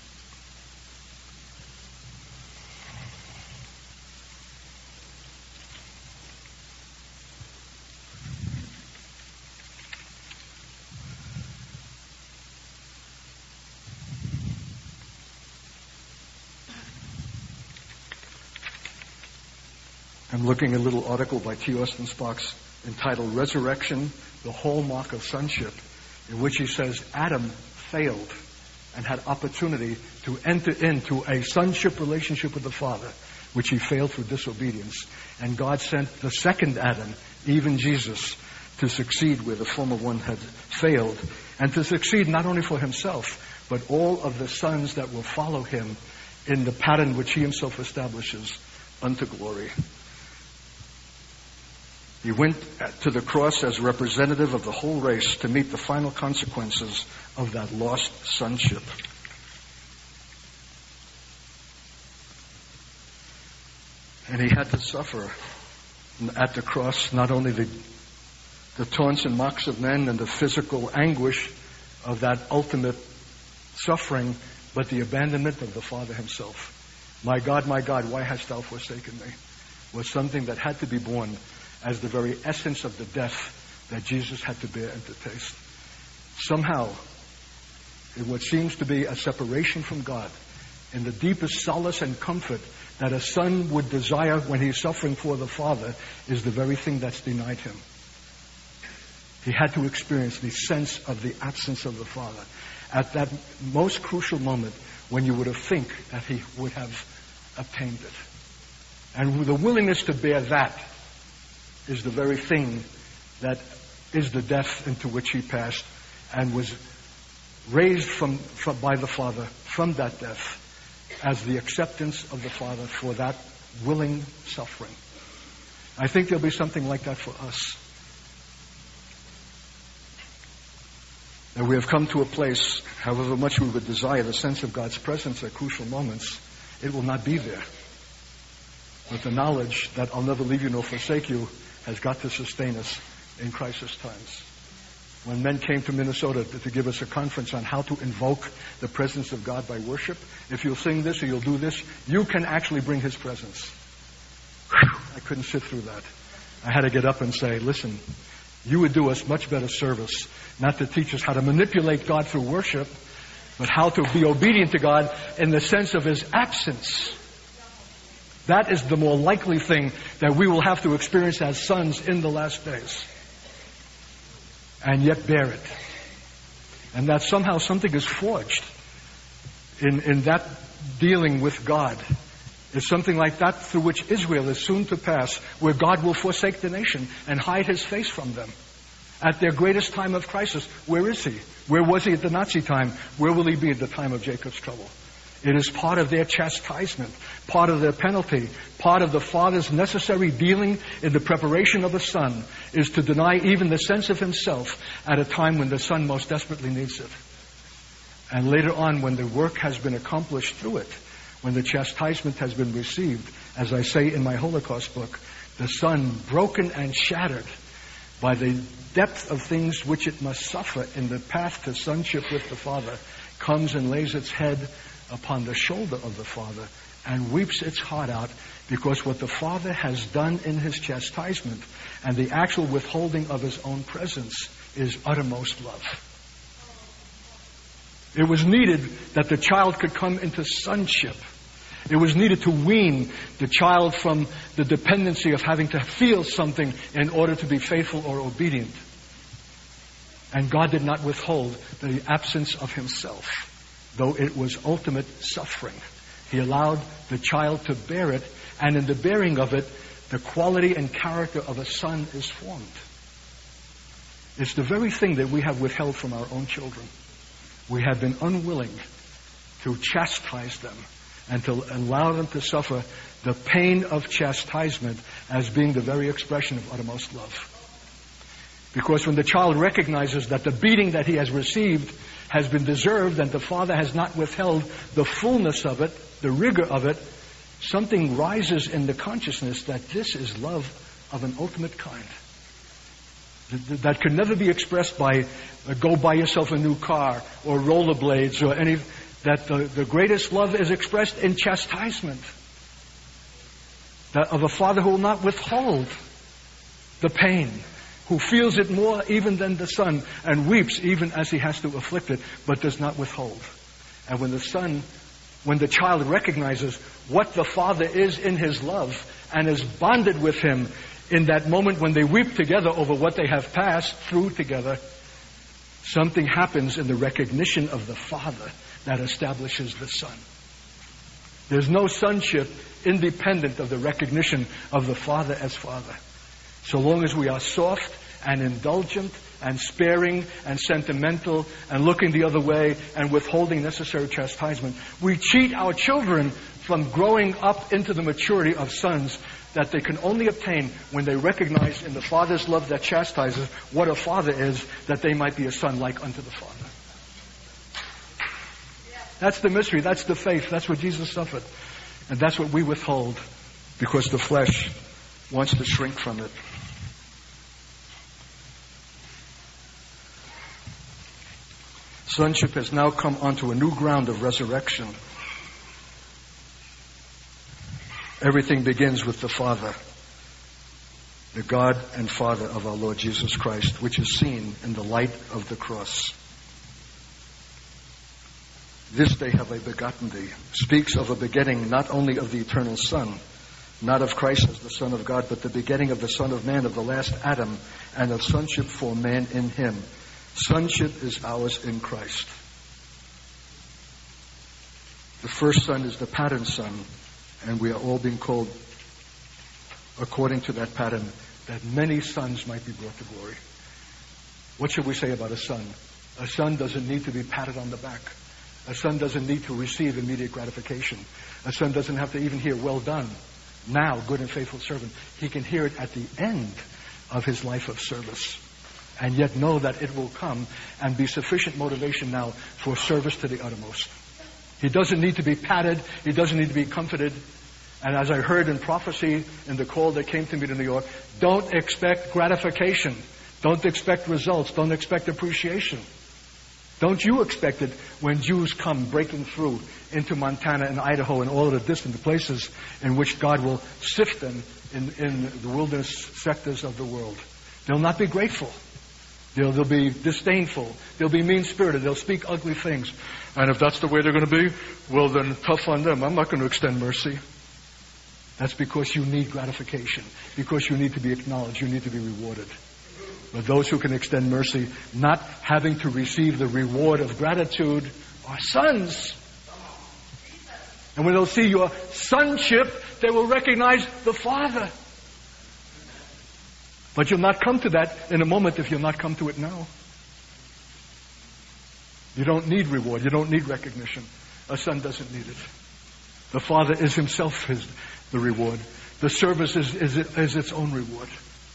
I'm looking at a little article by T. Austin Sparks entitled Resurrection, the Hallmark of Sonship, in which he says Adam failed and had opportunity to enter into a sonship relationship with the Father, which he failed through disobedience. And God sent the second Adam, even Jesus, to succeed where the former one had failed, and to succeed not only for himself, but all of the sons that will follow him in the pattern which he himself establishes unto glory. He went to the cross as representative of the whole race to meet the final consequences of that lost sonship. And he had to suffer at the cross not only the, the taunts and mocks of men and the physical anguish of that ultimate suffering, but the abandonment of the Father himself. My God, my God, why hast thou forsaken me? Was something that had to be borne as the very essence of the death that Jesus had to bear and to taste. Somehow, in what seems to be a separation from God, in the deepest solace and comfort that a son would desire when he's suffering for the Father, is the very thing that's denied him. He had to experience the sense of the absence of the Father at that most crucial moment when you would have think that he would have obtained it. And with the willingness to bear that is the very thing that is the death into which he passed and was raised from, from by the Father from that death as the acceptance of the Father for that willing suffering. I think there'll be something like that for us. That we have come to a place, however much we would desire the sense of God's presence at crucial moments, it will not be there. But the knowledge that I'll never leave you nor forsake you has got to sustain us in crisis times. When men came to Minnesota to, to give us a conference on how to invoke the presence of God by worship, if you'll sing this or you'll do this, you can actually bring His presence. Whew, I couldn't sit through that. I had to get up and say, listen, you would do us much better service not to teach us how to manipulate God through worship, but how to be obedient to God in the sense of His absence. That is the more likely thing that we will have to experience as sons in the last days. And yet bear it. And that somehow something is forged in, in that dealing with God. Is something like that through which Israel is soon to pass, where God will forsake the nation and hide His face from them. At their greatest time of crisis, where is He? Where was He at the Nazi time? Where will He be at the time of Jacob's trouble? It is part of their chastisement, part of their penalty, part of the Father's necessary dealing in the preparation of the Son, is to deny even the sense of Himself at a time when the Son most desperately needs it. And later on, when the work has been accomplished through it, when the chastisement has been received, as I say in my Holocaust book, the Son, broken and shattered by the depth of things which it must suffer in the path to sonship with the Father, comes and lays its head upon the shoulder of the Father and weeps its heart out, because what the Father has done in His chastisement and the actual withholding of His own presence is uttermost love. It was needed that the child could come into sonship. It was needed to wean the child from the dependency of having to feel something in order to be faithful or obedient. And God did not withhold the absence of Himself, though it was ultimate suffering. He allowed the child to bear it, and in the bearing of it, the quality and character of a son is formed. It's the very thing that we have withheld from our own children. We have been unwilling to chastise them and to allow them to suffer the pain of chastisement as being the very expression of uttermost love. Because when the child recognizes that the beating that he has received has been deserved and the Father has not withheld the fullness of it, the rigor of it, something rises in the consciousness that this is love of an ultimate kind. That could never be expressed by uh, go buy yourself a new car or rollerblades or any... That the, the greatest love is expressed in chastisement. That of a Father who will not withhold the pain, who feels it more even than the Son and weeps even as He has to afflict it, but does not withhold. And when the Son, when the child recognizes what the Father is in His love and is bonded with Him in that moment when they weep together over what they have passed through together, something happens in the recognition of the Father that establishes the Son. There's no sonship independent of the recognition of the Father as Father. So long as we are soft and indulgent and sparing and sentimental and looking the other way and withholding necessary chastisement, we cheat our children from growing up into the maturity of sons that they can only obtain when they recognize in the Father's love that chastises what a father is, that they might be a son like unto the Father. That's the mystery. That's the faith. That's what Jesus suffered. And that's what we withhold because the flesh wants to shrink from it. Sonship has now come onto a new ground of resurrection. Everything begins with the Father, the God and Father of our Lord Jesus Christ, which is seen in the light of the cross. This day have I begotten thee, speaks of a begetting not only of the eternal Son, not of Christ as the Son of God, but the begetting of the Son of Man, of the last Adam, and of sonship for man in Him. Sonship is ours in Christ. The first Son is the pattern Son, and we are all being called according to that pattern, that many sons might be brought to glory. What should we say about a son? A son doesn't need to be patted on the back. A son doesn't need to receive immediate gratification. A son doesn't have to even hear, well done, now, good and faithful servant. He can hear it at the end of his life of service, and yet know that it will come and be sufficient motivation now for service to the uttermost. He doesn't need to be patted. He doesn't need to be comforted. And as I heard in prophecy in the call that came to me to New York, don't expect gratification. Don't expect results. Don't expect appreciation. Don't you expect it when Jews come breaking through into Montana and Idaho and all of the distant places in which God will sift them in, in the wilderness sectors of the world. They'll not be grateful. They'll, they'll be disdainful. They'll be mean-spirited. They'll speak ugly things. And if that's the way they're going to be, well then, tough on them. I'm not going to extend mercy. That's because you need gratification. Because you need to be acknowledged. You need to be rewarded. But those who can extend mercy, not having to receive the reward of gratitude, are sons. And when they'll see your sonship, they will recognize the Father. But you'll not come to that in a moment if you'll not come to it now. You don't need reward. You don't need recognition. A son doesn't need it. The Father is himself his, the reward. The service is, is, is its own reward.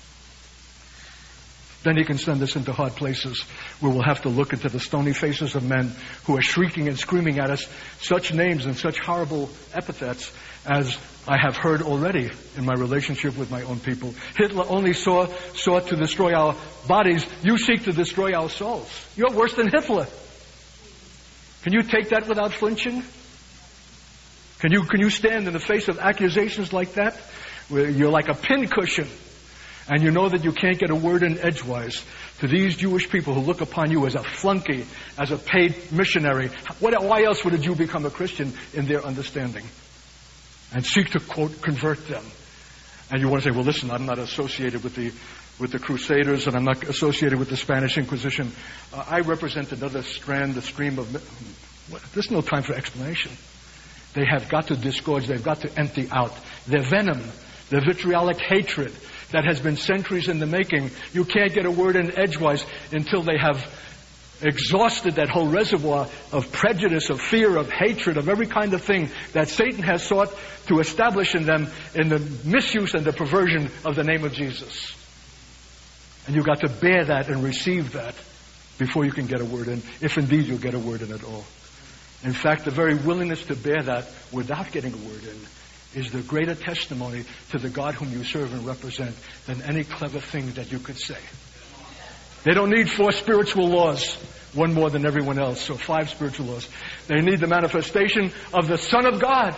Then he can send us into hard places where we'll have to look into the stony faces of men who are shrieking and screaming at us such names and such horrible epithets as I have heard already in my relationship with my own people. Hitler only saw, sought to destroy our bodies. You seek to destroy our souls. You're worse than Hitler. Can you take that without flinching? Can you, can you stand in the face of accusations like that? Where you're like a pincushion. And you know that you can't get a word in edgewise to these Jewish people who look upon you as a flunky, as a paid missionary. What, why else would a Jew become a Christian in their understanding? And seek to, quote, convert them. And you want to say, well, listen, I'm not associated with the with the Crusaders and I'm not associated with the Spanish Inquisition. Uh, I represent another strand, the stream of... There's no time for explanation. They have got to disgorge. They've got to empty out their venom, their vitriolic hatred that has been centuries in the making. You can't get a word in edgewise until they have exhausted that whole reservoir of prejudice, of fear, of hatred, of every kind of thing that Satan has sought to establish in them in the misuse and the perversion of the name of Jesus. And you've got to bear that and receive that before you can get a word in, if indeed you'll get a word in at all. In fact, the very willingness to bear that without getting a word in is the greater testimony to the God whom you serve and represent than any clever thing that you could say. They don't need four spiritual laws, one more than everyone else, or five spiritual laws. They need the manifestation of the Son of God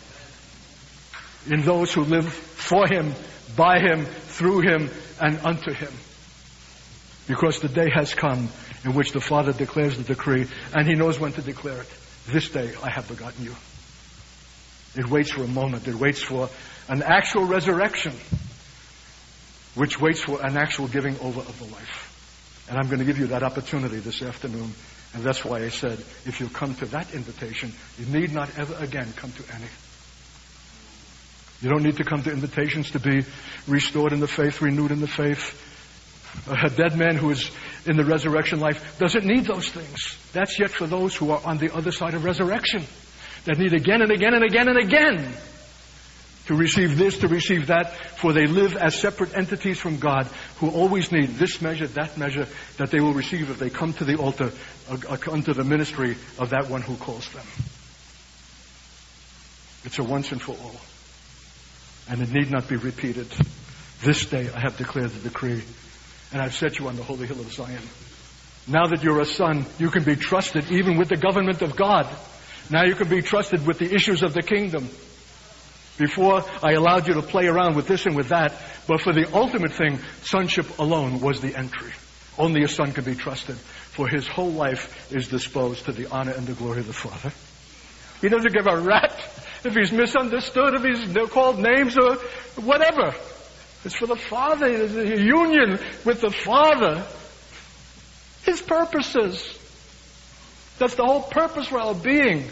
in those who live for Him, by Him, through Him, and unto Him. Because the day has come in which the Father declares the decree, and He knows when to declare it. This day I have begotten you. It waits for a moment. It waits for an actual resurrection, which waits for an actual giving over of the life. And I'm going to give you that opportunity this afternoon. And that's why I said, if you'll come to that invitation, you need not ever again come to any. You don't need to come to invitations to be restored in the faith, renewed in the faith. A dead man who is in the resurrection life doesn't need those things. That's yet for those who are on the other side of resurrection. That need again and again and again and again to receive this, to receive that, for they live as separate entities from God who always need this measure, that measure, that they will receive if they come to the altar, uh, unto the ministry of that one who calls them. It's a once and for all. And it need not be repeated. This day I have declared the decree, and I've set you on the holy hill of Zion. Now that you're a son, you can be trusted even with the government of God. Now you can be trusted with the issues of the kingdom. Before, I allowed you to play around with this and with that, but for the ultimate thing, sonship alone was the entry. Only a son can be trusted, for his whole life is disposed to the honor and the glory of the Father. He doesn't give a rat if he's misunderstood, if he's called names or whatever. It's for the Father. It's a union with the Father. His purposes. That's the whole purpose for our being.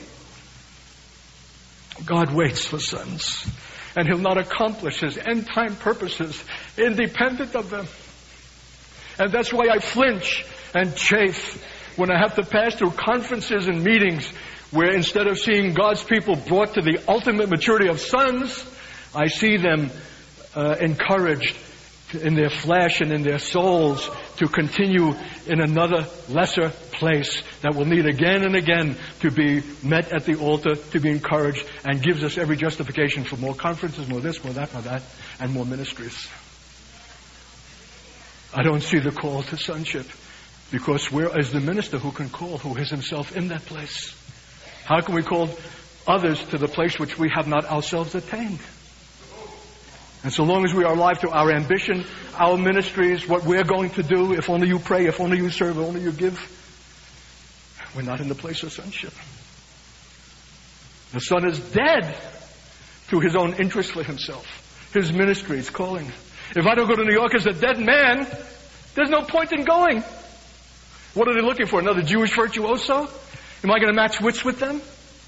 God waits for sons. And He'll not accomplish His end-time purposes independent of them. And that's why I flinch and chafe when I have to pass through conferences and meetings where instead of seeing God's people brought to the ultimate maturity of sons, I see them uh, encouraged in their flesh and in their souls to continue in another lesser place that will need again and again to be met at the altar, to be encouraged, and gives us every justification for more conferences, more this, more that, more that, and more ministries. I don't see the call to sonship because where is the minister who can call, who is himself in that place? How can we call others to the place which we have not ourselves attained? And so long as we are alive to our ambition, our ministries, what we're going to do, if only you pray, if only you serve, if only you give, we're not in the place of sonship. The son is dead to his own interest for himself, his ministry, his calling. If I don't go to New York as a dead man, there's no point in going. What are they looking for? Another Jewish virtuoso? Am I going to match wits with them?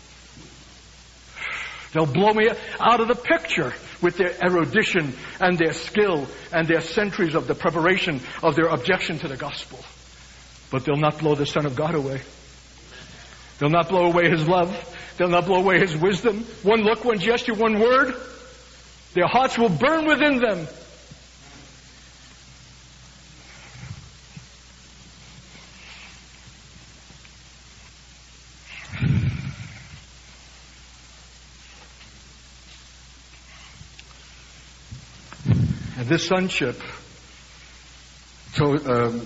They'll blow me out of the picture with their erudition and their skill and their centuries of the preparation of their objection to the gospel. But they'll not blow the Son of God away. They'll not blow away His love. They'll not blow away His wisdom. One look, one gesture, one word. Their hearts will burn within them. And this sonship, so, um,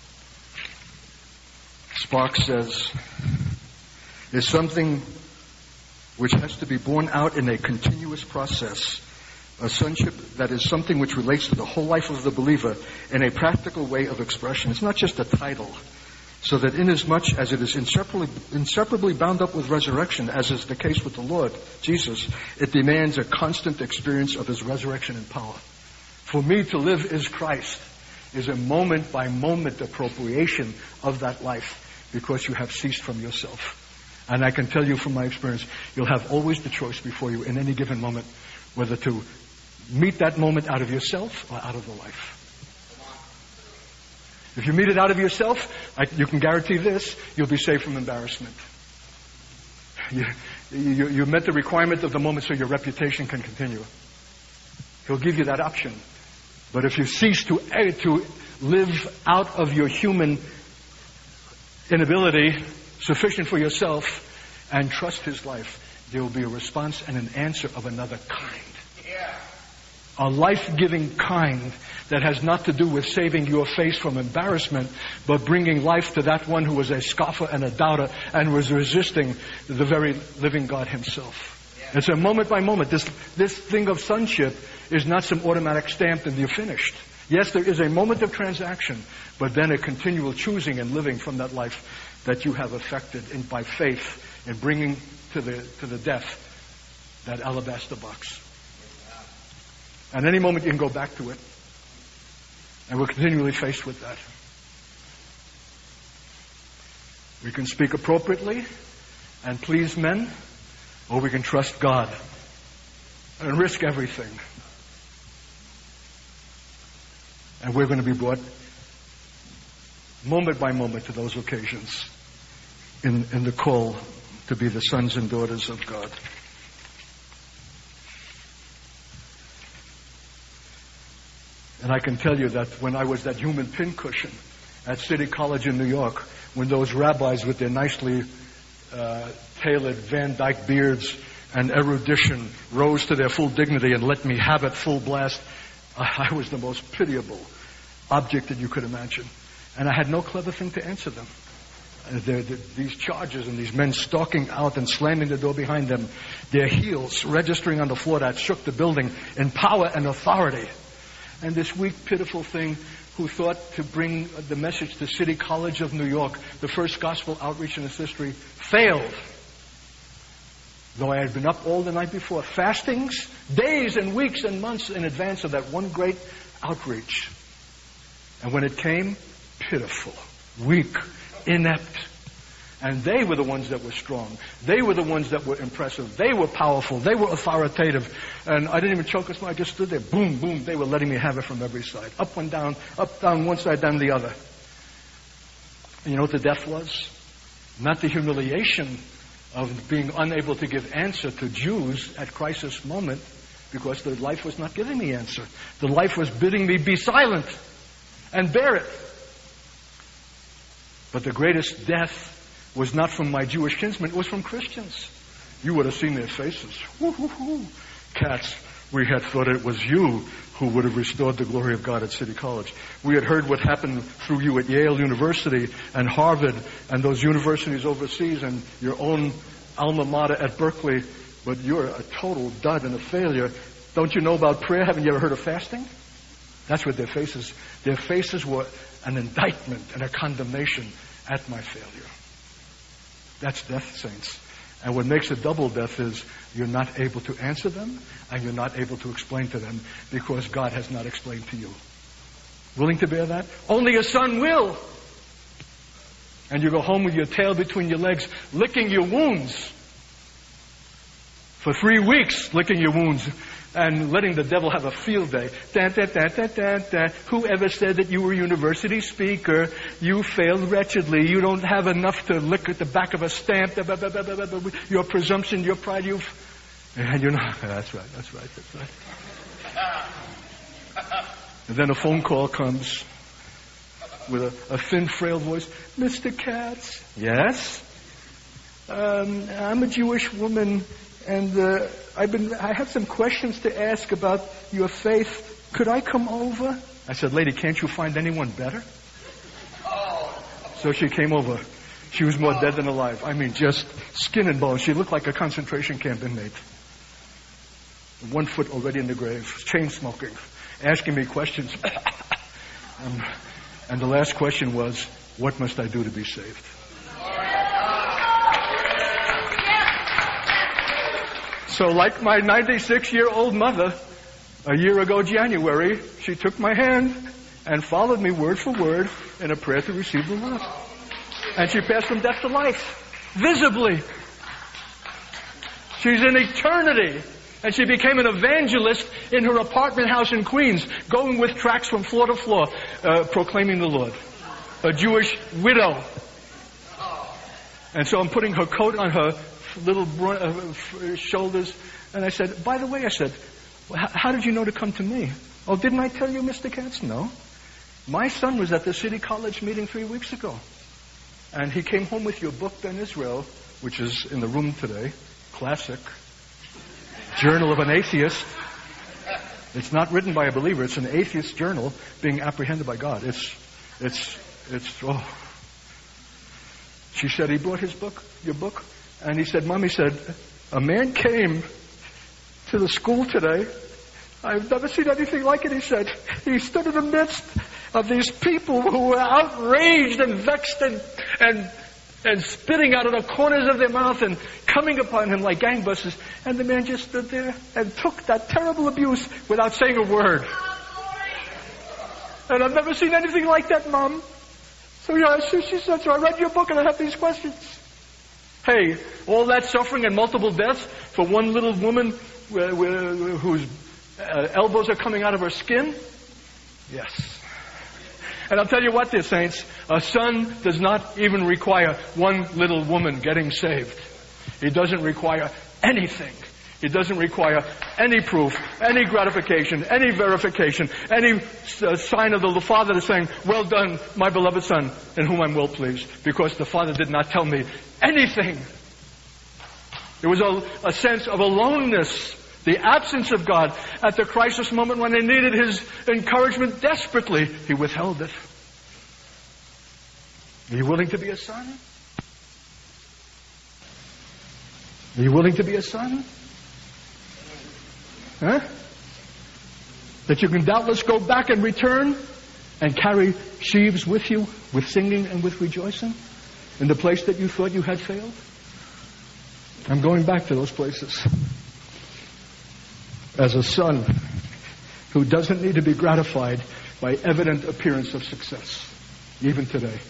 Sparks says, is something which has to be borne out in a continuous process. A sonship that is something which relates to the whole life of the believer in a practical way of expression. It's not just a title. So that inasmuch as it is inseparably, inseparably bound up with resurrection, as is the case with the Lord Jesus, it demands a constant experience of His resurrection and power. For me to live is Christ, is a moment by moment appropriation of that life because you have ceased from yourself. And I can tell you from my experience, you'll have always the choice before you in any given moment whether to meet that moment out of yourself or out of the life. If you meet it out of yourself, I, you can guarantee this, you'll be safe from embarrassment. You, you, you met the requirement of the moment so your reputation can continue. He'll give you that option. But if you cease to, to live out of your human inability, sufficient for yourself, and trust His life, there will be a response and an answer of another kind. Yeah. A life-giving kind that has not to do with saving your face from embarrassment, but bringing life to that one who was a scoffer and a doubter and was resisting the very living God Himself. It's a moment by moment. This, this thing of sonship is not some automatic stamp and you're finished. Yes, there is a moment of transaction, but then a continual choosing and living from that life that you have affected in, by faith in bringing to the, to the death that alabaster box. And any moment you can go back to it. And we're continually faced with that. We can speak appropriately and please men, or we can trust God and risk everything. And we're going to be brought moment by moment to those occasions in, in the call to be the sons and daughters of God. And I can tell you that when I was that human pincushion at City College in New York, when those rabbis with their nicely uh, tailored Van Dyke beards and erudition rose to their full dignity and let me have it full blast, I was the most pitiable object that you could imagine. And I had no clever thing to answer them. Uh, they're, they're, these charges and these men stalking out and slamming the door behind them, their heels registering on the floor that shook the building in power and authority. And this weak, pitiful thing who thought to bring the message to City College of New York, the first gospel outreach in its history, failed. Though I had been up all the night before, fastings, days and weeks and months in advance of that one great outreach. And when it came, pitiful, weak, inept. And they were the ones that were strong. They were the ones that were impressive. They were powerful. They were authoritative. And I didn't even choke a smile. I just stood there. Boom, boom. They were letting me have it from every side. Up and down, up, down, one side, down the other. And you know what the death was? Not the humiliation of being unable to give answer to Jews at crisis moment, because the life was not giving me answer. The life was bidding me be silent and bear it. But the greatest death was not from my Jewish kinsmen, it was from Christians. You would have seen their faces. Woo-hoo-hoo. Cats, we had thought it was you who would have restored the glory of God at City College. We had heard what happened through you at Yale University and Harvard and those universities overseas and your own alma mater at Berkeley, but you're a total dud and a failure. Don't you know about prayer? Haven't you ever heard of fasting? That's what their faces, their faces were an indictment and a condemnation at my failure. That's death, saints. And what makes a double death is you're not able to answer them and you're not able to explain to them because God has not explained to you. Willing to bear that? Only a son will. And you go home with your tail between your legs, licking your wounds. For three weeks, licking your wounds and letting the devil have a field day. Da, da, da, da, da, da. Whoever said that you were a university speaker, you failed wretchedly. You don't have enough to lick at the back of a stamp. Da, da, da, da, da, da. Your presumption, your pride, you... And you're not... That's right, that's right, that's right. And then a phone call comes with a, a thin, frail voice. Mister Katz? Yes? Um, I'm a Jewish woman, and uh, I've been, I have some questions to ask about your faith. Could I come over? I said, lady, can't you find anyone better? So she came over. She was more dead than alive. I mean, just skin and bones. She looked like a concentration camp inmate. One foot already in the grave, chain smoking, asking me questions. um, and the last question was, what must I do to be saved? So like my ninety-six-year-old mother, a year ago January, she took my hand and followed me word for word in a prayer to receive the Lord. And she passed from death to life, visibly. She's in eternity. And she became an evangelist in her apartment house in Queens, going with tracts from floor to floor, uh, proclaiming the Lord. A Jewish widow. And so I'm putting her coat on her little bro- uh, shoulders. And I said, by the way, I said, how did you know to come to me? Oh, didn't I tell you, Mister Katz? No. My son was at the City College meeting three weeks ago. And he came home with your book, Ben Israel, which is in the room today. Classic. Journal of an Atheist. It's not written by a believer. It's an atheist journal being apprehended by God. It's, it's, it's, oh. She said he brought his book, your book, and he said, Mom, he said, a man came to the school today. I've never seen anything like it, he said. He stood in the midst of these people who were outraged and vexed and, and, and spitting out of the corners of their mouth and coming upon him like gangbusters. And the man just stood there and took that terrible abuse without saying a word. And I've never seen anything like that, Mom. So yeah, she, she said, so I read your book and I have these questions. Hey, all that suffering and multiple deaths for one little woman uh, whose uh, elbows are coming out of her skin? Yes. And I'll tell you what, dear saints, a son does not even require one little woman getting saved. He doesn't require anything. He doesn't require any proof, any gratification, any verification, any uh, sign of the Father that's saying, well done, my beloved Son, in whom I'm well pleased, because the Father did not tell me anything. There was a, a sense of aloneness, the absence of God at the crisis moment when they needed His encouragement desperately. He withheld it. Are you willing to be a son? Are you willing to be a son? Huh? That you can doubtless go back and return and carry sheaves with you, with singing and with rejoicing, in the place that you thought you had failed? I'm going back to those places. As a son who doesn't need to be gratified by evident appearance of success, even today.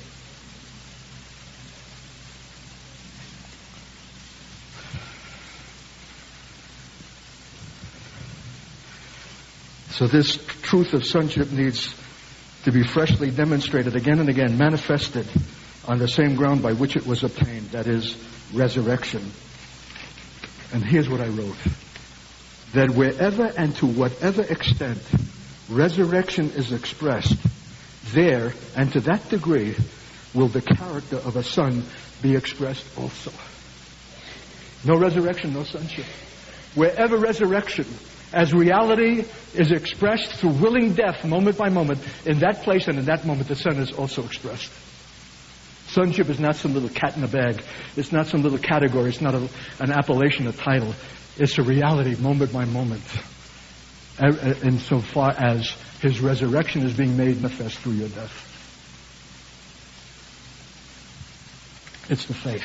So this truth of sonship needs to be freshly demonstrated again and again, manifested on the same ground by which it was obtained, that is, resurrection. And here's what I wrote. that wherever and to whatever extent resurrection is expressed, there and to that degree will the character of a son be expressed also. No resurrection, no sonship. Wherever resurrection as reality is expressed through willing death moment by moment, in that place and in that moment the son is also expressed. Sonship is not some little cat in a bag. It's not some little category. It's not a, an appellation, a title. It's a reality moment by moment. Insofar as his resurrection is being made manifest through your death. It's the faith.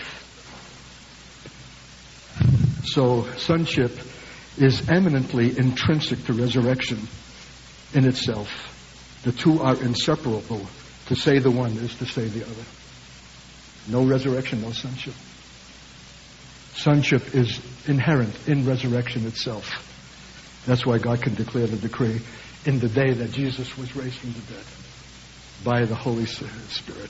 So sonship is eminently intrinsic to resurrection in itself. The two are inseparable. To say the one is to say the other. No resurrection, no sonship. Sonship is inherent in resurrection itself. That's why God can declare the decree in the day that Jesus was raised from the dead by the Holy Spirit.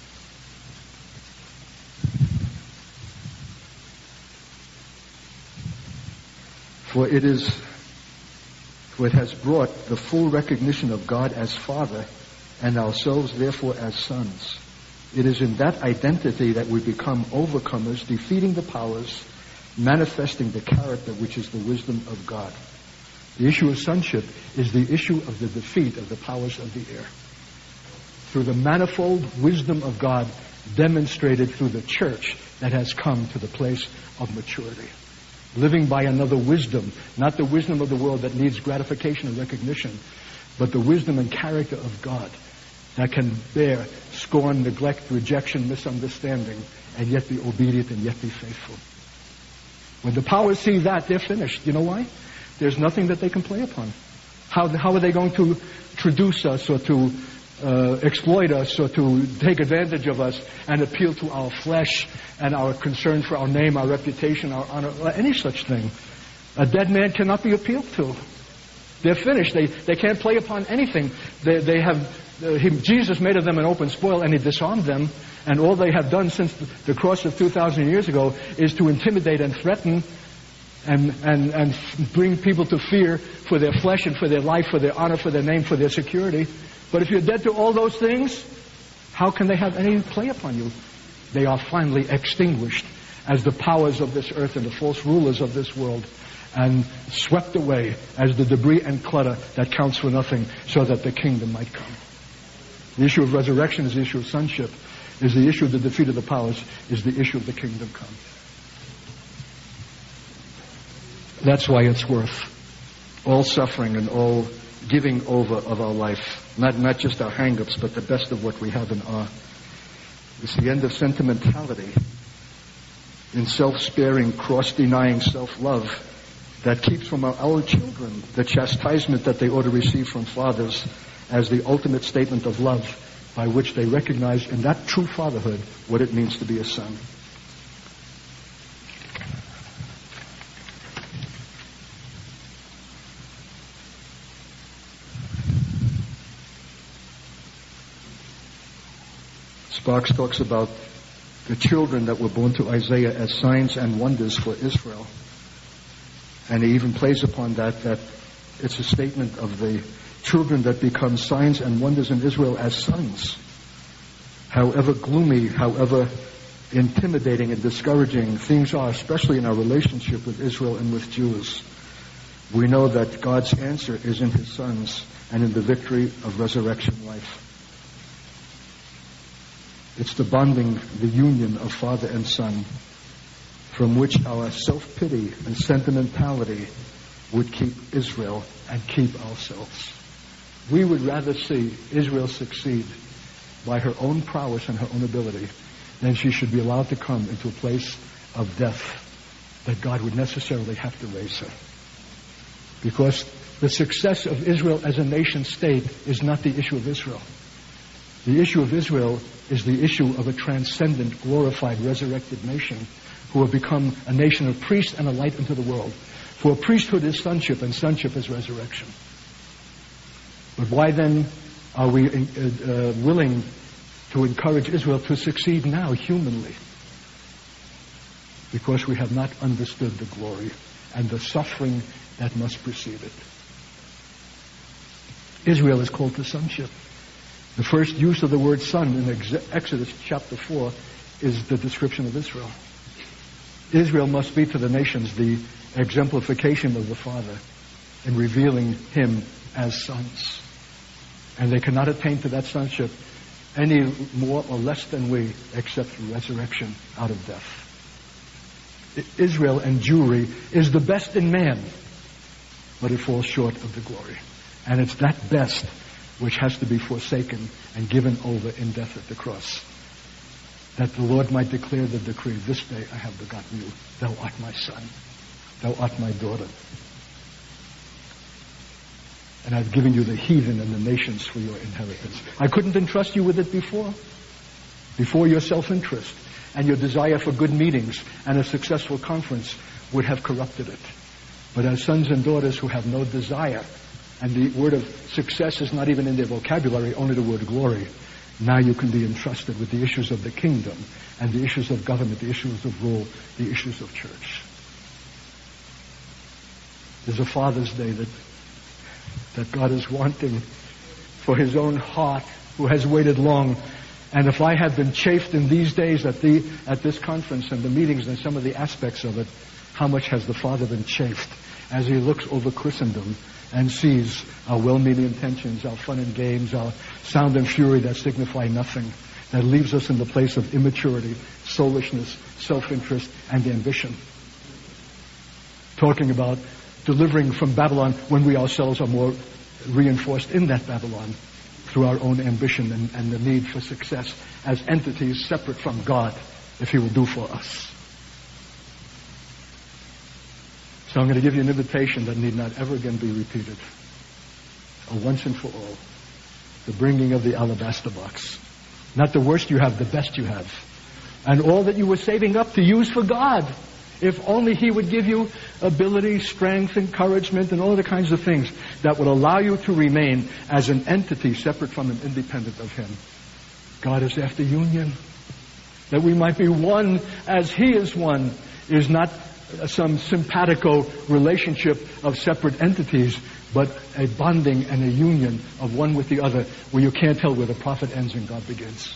For it is, for it has brought the full recognition of God as Father and ourselves therefore as sons. It is in that identity that we become overcomers, defeating the powers, manifesting the character which is the wisdom of God. The issue of sonship is the issue of the defeat of the powers of the air. Through the manifold wisdom of God demonstrated through the church that has come to the place of maturity. Living by another wisdom, not the wisdom of the world that needs gratification and recognition, but the wisdom and character of God that can bear scorn, neglect, rejection, misunderstanding, and yet be obedient and yet be faithful. When the powers see that, they're finished. You know why? There's nothing that they can play upon. How, how are they going to traduce us or to uh, exploit us or to take advantage of us and appeal to our flesh and our concern for our name, our reputation, our honor, or any such thing? A dead man cannot be appealed to. They're finished. They they can't play upon anything. They they have uh, he, Jesus made of them an open spoil, and he disarmed them. And all they have done since the, the cross of two thousand years ago is to intimidate and threaten and, and, and bring people to fear for their flesh and for their life, for their honor, for their name, for their security. But if you're dead to all those things, how can they have any play upon you? They are finally extinguished as the powers of this earth and the false rulers of this world, and swept away as the debris and clutter that counts for nothing, so that the kingdom might come. The issue of resurrection is the issue of sonship. Is the issue of the defeat of the powers, is the issue of the kingdom come. That's why it's worth all suffering and all giving over of our life. Not, not just our hang-ups, but the best of what we have and are. It's the end of sentimentality in self-sparing, cross-denying self-love that keeps from our, our children the chastisement that they ought to receive from fathers as the ultimate statement of love, by which they recognize in that true fatherhood what it means to be a son. Sparks talks about the children that were born to Isaiah as signs and wonders for Israel. And he even plays upon that, that it's a statement of the children that become signs and wonders in Israel as sons. However gloomy, however intimidating and discouraging things are, especially in our relationship with Israel and with Jews, we know that God's answer is in his sons and in the victory of resurrection life. It's the bonding, the union of father and son, from which our self-pity and sentimentality would keep Israel and keep ourselves. We would rather see Israel succeed by her own prowess and her own ability than she should be allowed to come into a place of death that God would necessarily have to raise her. Because the success of Israel as a nation state is not the issue of Israel. The issue of Israel is the issue of a transcendent, glorified, resurrected nation who have become a nation of priests and a light unto the world. For priesthood is sonship, and sonship is resurrection. But why then are we uh, uh, willing to encourage Israel to succeed now, humanly? Because we have not understood the glory and the suffering that must precede it. Israel is called to sonship. The first use of the word son in Exodus chapter four is the description of Israel. Israel must be to the nations the exemplification of the Father in revealing him as sons. And they cannot attain to that sonship any more or less than we, except through resurrection out of death. Israel and Jewry is the best in man, but it falls short of the glory. And it's that best which has to be forsaken and given over in death at the cross, that the Lord might declare the decree, this day I have begotten you, thou art my son, thou art my daughter. And I've given you the heathen and the nations for your inheritance. I couldn't entrust you with it before. Before your self-interest and your desire for good meetings and a successful conference would have corrupted it. But as sons and daughters who have no desire, and the word of success is not even in their vocabulary, only the word glory, now you can be entrusted with the issues of the kingdom and the issues of government, the issues of rule, the issues of church. There's a Father's Day that that God is wanting for his own heart, who has waited long. And if I had been chafed in these days at the at this conference and the meetings and some of the aspects of it, how much has the Father been chafed as he looks over Christendom and sees our well-meaning intentions, our fun and games, our sound and fury that signify nothing, that leaves us in the place of immaturity, soulishness, self-interest, and ambition. Talking about delivering from Babylon when we ourselves are more reinforced in that Babylon through our own ambition and, and the need for success as entities separate from God, if he will do for us. So I'm going to give you an invitation that need not ever again be repeated. A once and for all. The bringing of the alabaster box. Not the worst you have, the best you have. And all that you were saving up to use for God. If only he would give you ability, strength, encouragement, and all the kinds of things that would allow you to remain as an entity separate from and independent of him. God is after union. That we might be one as he is one is not some simpatico relationship of separate entities, but a bonding and a union of one with the other, where you can't tell where the prophet ends and God begins.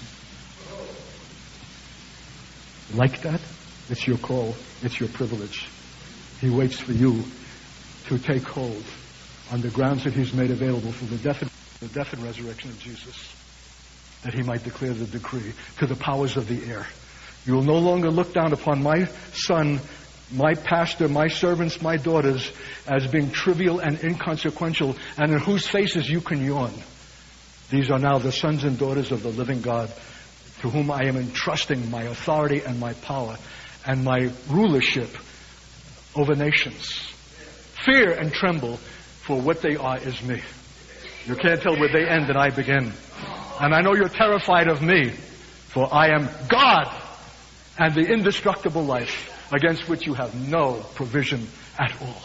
Like that? It's your call. It's your privilege. He waits for you to take hold on the grounds that he's made available for the death and, the death and resurrection of Jesus, that he might declare the decree to the powers of the air. You will no longer look down upon my son, my pastor, my servants, my daughters as being trivial and inconsequential and in whose faces you can yawn. These are now the sons and daughters of the living God, to whom I am entrusting my authority and my power and my rulership over nations. Fear and tremble, for what they are is me. You can't tell where they end and I begin. And I know you're terrified of me, for I am God and the indestructible life, against which you have no provision at all.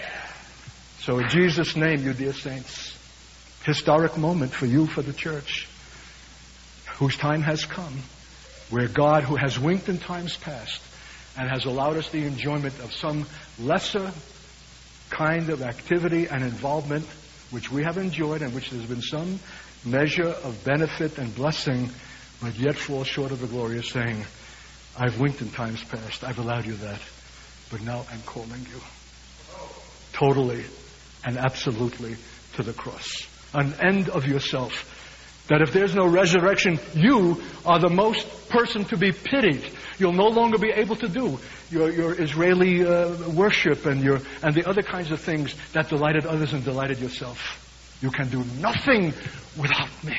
So in Jesus' name, you dear saints, historic moment for you, for the church, whose time has come, where God, who has winked in times past and has allowed us the enjoyment of some lesser kind of activity and involvement, which we have enjoyed and which there's been some measure of benefit and blessing, but yet falls short of the glory, is saying, I've winked in times past. I've allowed you that. But now I'm calling you totally and absolutely to the cross. An end of yourself. That if there's no resurrection, you are the most person to be pitied. You'll no longer be able to do your, your Israeli uh, worship and your and the other kinds of things that delighted others and delighted yourself. You can do nothing without me.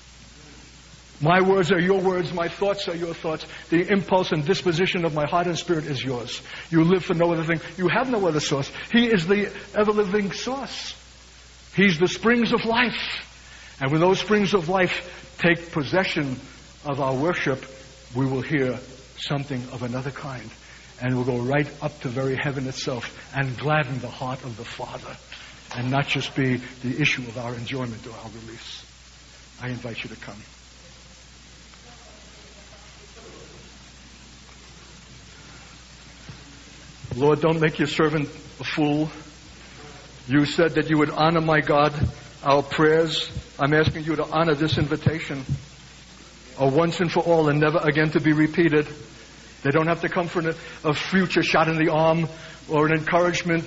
My words are your words. My thoughts are your thoughts. The impulse and disposition of my heart and spirit is yours. You live for no other thing. You have no other source. He is the ever-living source. He's the springs of life. And when those springs of life take possession of our worship, we will hear something of another kind. And we'll go right up to very heaven itself and gladden the heart of the Father. And not just be the issue of our enjoyment or our release. I invite you to come. Lord, don't make your servant a fool. You said that you would honor, my God, our prayers. I'm asking you to honor this invitation, a once and for all and never again to be repeated. They don't have to come for a, a future shot in the arm or an encouragement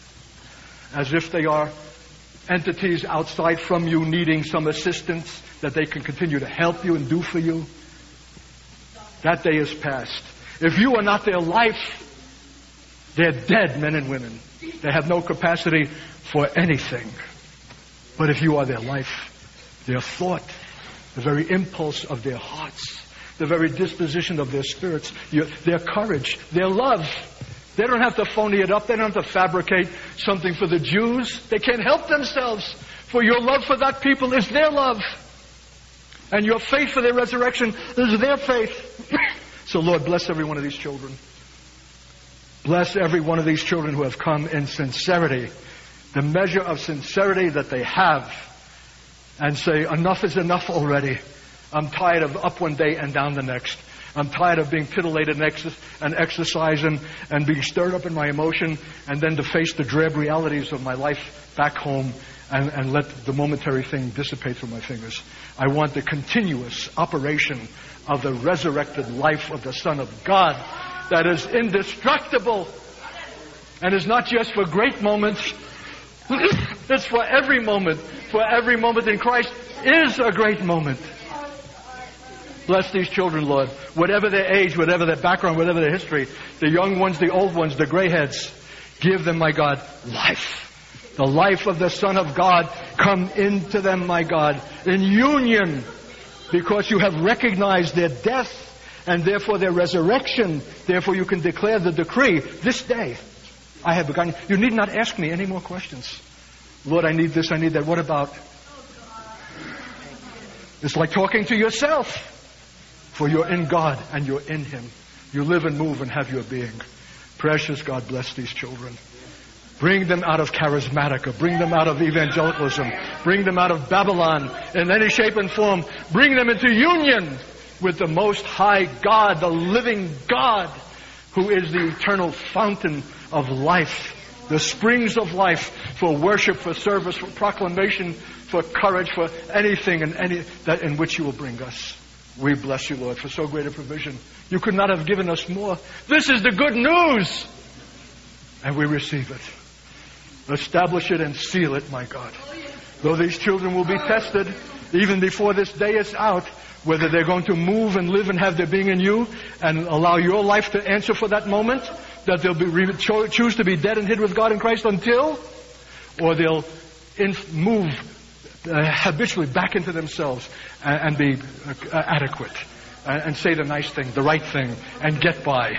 as if they are entities outside from you needing some assistance that they can continue to help you and do for you. That day is past. If you are not their life, they're dead men and women. They have no capacity for anything. But if you are their life, their thought, the very impulse of their hearts, the very disposition of their spirits, your, their courage, their love, they don't have to phony it up. They don't have to fabricate something for the Jews. They can't help themselves. For your love for that people is their love. And your faith for their resurrection is their faith. So Lord, bless every one of these children. Bless every one of these children who have come in sincerity. The measure of sincerity that they have. And say, enough is enough already. I'm tired of up one day and down the next. I'm tired of being titillated and, ex- and exercising and being stirred up in my emotion and then to face the drab realities of my life back home and, and let the momentary thing dissipate through my fingers. I want the continuous operation of the resurrected life of the Son of God that is indestructible and is not just for great moments. It's for every moment. For every moment in Christ is a great moment. Bless these children, Lord. Whatever their age, whatever their background, whatever their history, the young ones, the old ones, the grayheads, give them, my God, life. The life of the Son of God come into them, my God, in union, because you have recognized their death and therefore their resurrection. Therefore you can declare the decree, this day I have begun. You need not ask me any more questions. Lord, I need this, I need that. What about? It's like talking to yourself. For you're in God and you're in Him. You live and move and have your being. Precious God, bless these children. Bring them out of charismatica. Bring them out of evangelicalism. Bring them out of Babylon in any shape and form. Bring them into union with the Most High God, the living God, who is the eternal fountain of life. The springs of life for worship, for service, for proclamation, for courage, for anything and any that in which you will bring us. We bless you, Lord, for so great a provision. You could not have given us more. This is the good news. And we receive it. Establish it and seal it, my God. Though these children will be tested, even before this day is out, whether they're going to move and live and have their being in you and allow your life to answer for that moment, that they'll be, cho- choose to be dead and hid with God in Christ until, or they'll inf- move Uh, habitually back into themselves and, and be uh, adequate and, and say the nice thing, the right thing, and get by.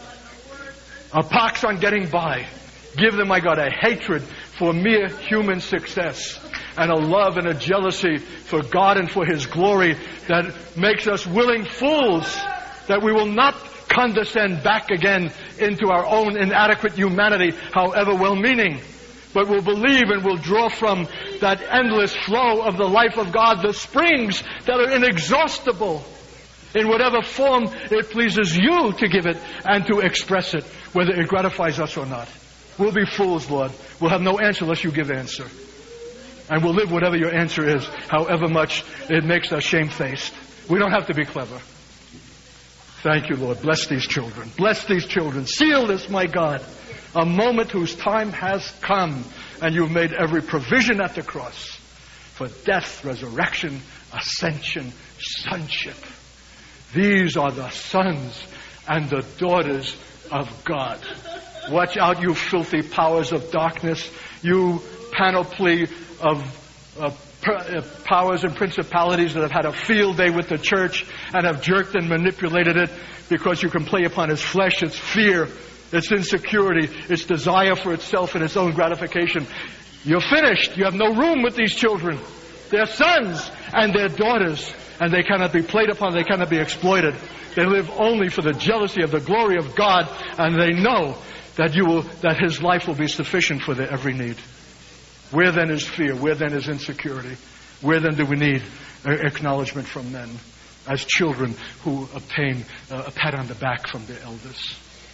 A pox on getting by. Give them, my God, a hatred for mere human success and a love and a jealousy for God and for His glory that makes us willing fools, that we will not condescend back again into our own inadequate humanity, however well-meaning, but will believe and will draw from that endless flow of the life of God, the springs that are inexhaustible, in whatever form it pleases you to give it and to express it, whether it gratifies us or not. We'll be fools, Lord. We'll have no answer unless you give answer. And we'll live whatever your answer is, however much it makes us shamefaced. We don't have to be clever. Thank you, Lord. Bless these children. Bless these children. Seal this, my God. A moment whose time has come, and you've made every provision at the cross for death, resurrection, ascension, sonship. These are the sons and the daughters of God. Watch out, you filthy powers of darkness, you panoply of uh, per, uh, powers and principalities that have had a field day with the church and have jerked and manipulated it because you can play upon its flesh, its fear, its insecurity, its desire for itself and its own gratification. You're finished. You have no room with these children. They're sons and they're daughters, and they cannot be played upon, they cannot be exploited. They live only for the jealousy of the glory of God, and they know that you will, that His life will be sufficient for their every need. Where then is fear? Where then is insecurity? Where then do we need acknowledgement from men as children who obtain a pat on the back from their elders?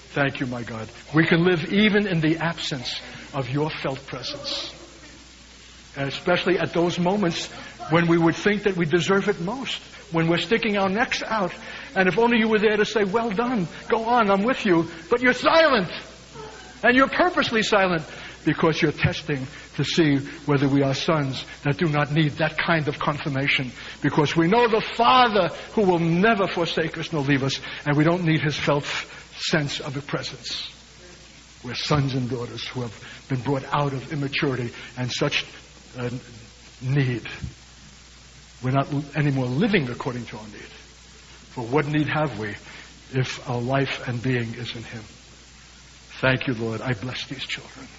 Thank you, my God. We can live even in the absence of your felt presence. And especially at those moments when we would think that we deserve it most. When we're sticking our necks out. And if only you were there to say, well done, go on, I'm with you. But you're silent. And you're purposely silent because you're testing to see whether we are sons that do not need that kind of confirmation. Because we know the Father who will never forsake us nor leave us. And we don't need his felt sense of a presence. We're sons and daughters who have been brought out of immaturity and such uh, need. We're not anymore living according to our need. For what need have we if our life and being is in him? Thank you, Lord. I bless these children.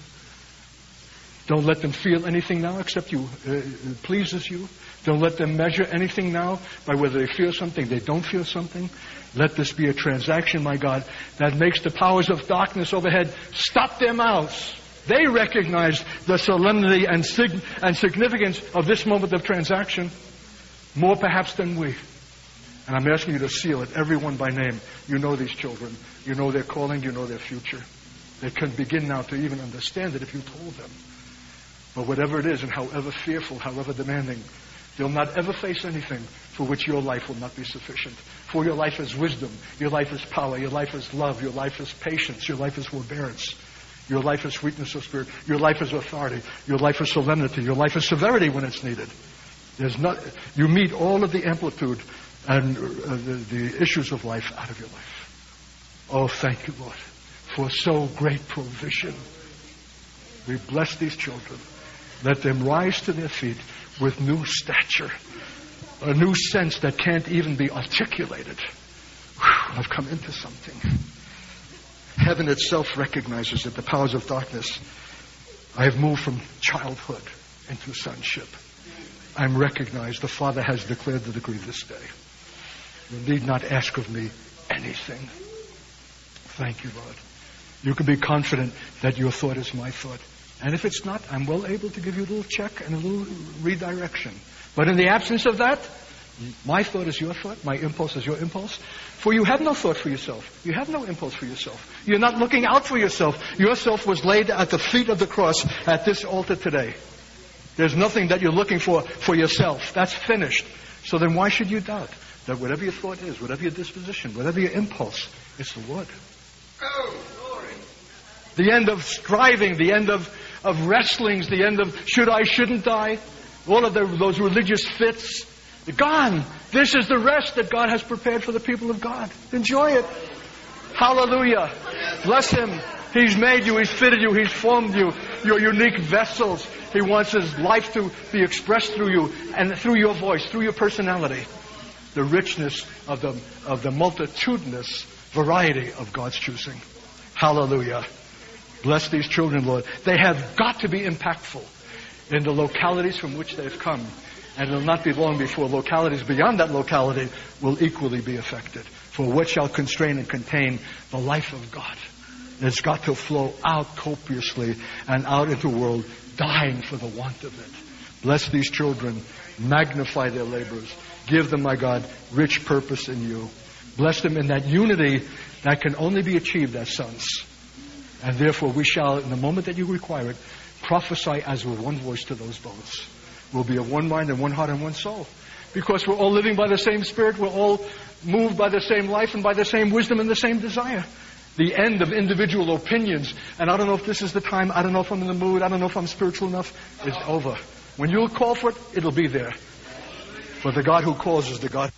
Don't let them feel anything now except you uh, it pleases you. Don't let them measure anything now by whether they feel something, they don't feel something. Let this be a transaction, my God, that makes the powers of darkness overhead stop their mouths. They recognize the solemnity and, sig- and significance of this moment of transaction more perhaps than we. And I'm asking you to seal it, everyone by name. You know these children. You know their calling. You know their future. They can begin now to even understand it if you told them. But whatever it is, and however fearful, however demanding, they'll not ever face anything for which your life will not be sufficient. For your life is wisdom. Your life is power. Your life is love. Your life is patience. Your life is forbearance. Your life is sweetness of spirit. Your life is authority. Your life is solemnity. Your life is severity when it's needed. There's not. You meet all of the amplitude and uh, the, the issues of life out of your life. Oh, thank you, Lord, for so great provision. We bless these children. Let them rise to their feet with new stature, a new sense that can't even be articulated. Whew, I've come into something. Heaven itself recognizes that the powers of darkness, I have moved from childhood into sonship. I'm recognized. The Father has declared the decree this day. You need not ask of me anything. Thank you, Lord. You can be confident that your thought is my thought. And if it's not, I'm well able to give you a little check and a little redirection. But in the absence of that, my thought is your thought, my impulse is your impulse. For you have no thought for yourself. You have no impulse for yourself. You're not looking out for yourself. Yourself was laid at the feet of the cross at this altar today. There's nothing that you're looking for for yourself. That's finished. So then why should you doubt that whatever your thought is, whatever your disposition, whatever your impulse, it's the Lord. Oh, glory. The end of striving, the end of, of wrestlings, the end of should I, shouldn't I, all of the, those religious fits, gone. This is the rest that God has prepared for the people of God. Enjoy it. Hallelujah. Bless him. He's made you. He's fitted you. He's formed you. You're unique vessels. He wants his life to be expressed through you and through your voice, through your personality. The richness of the, of the multitudinous variety of God's choosing. Hallelujah. Bless these children, Lord. They have got to be impactful in the localities from which they've come. And it will not be long before localities beyond that locality will equally be affected. For what shall constrain and contain the life of God? It's got to flow out copiously and out into the world, dying for the want of it. Bless these children. Magnify their labors. Give them, my God, rich purpose in you. Bless them in that unity that can only be achieved as sons. And therefore we shall, in the moment that you require it, prophesy as with one voice to those bones. We'll be of one mind and one heart and one soul. Because we're all living by the same Spirit. We're all moved by the same life and by the same wisdom and the same desire. The end of individual opinions. And I don't know if this is the time. I don't know if I'm in the mood. I don't know if I'm spiritual enough. It's over. When you'll call for it, it'll be there. For the God who calls is the God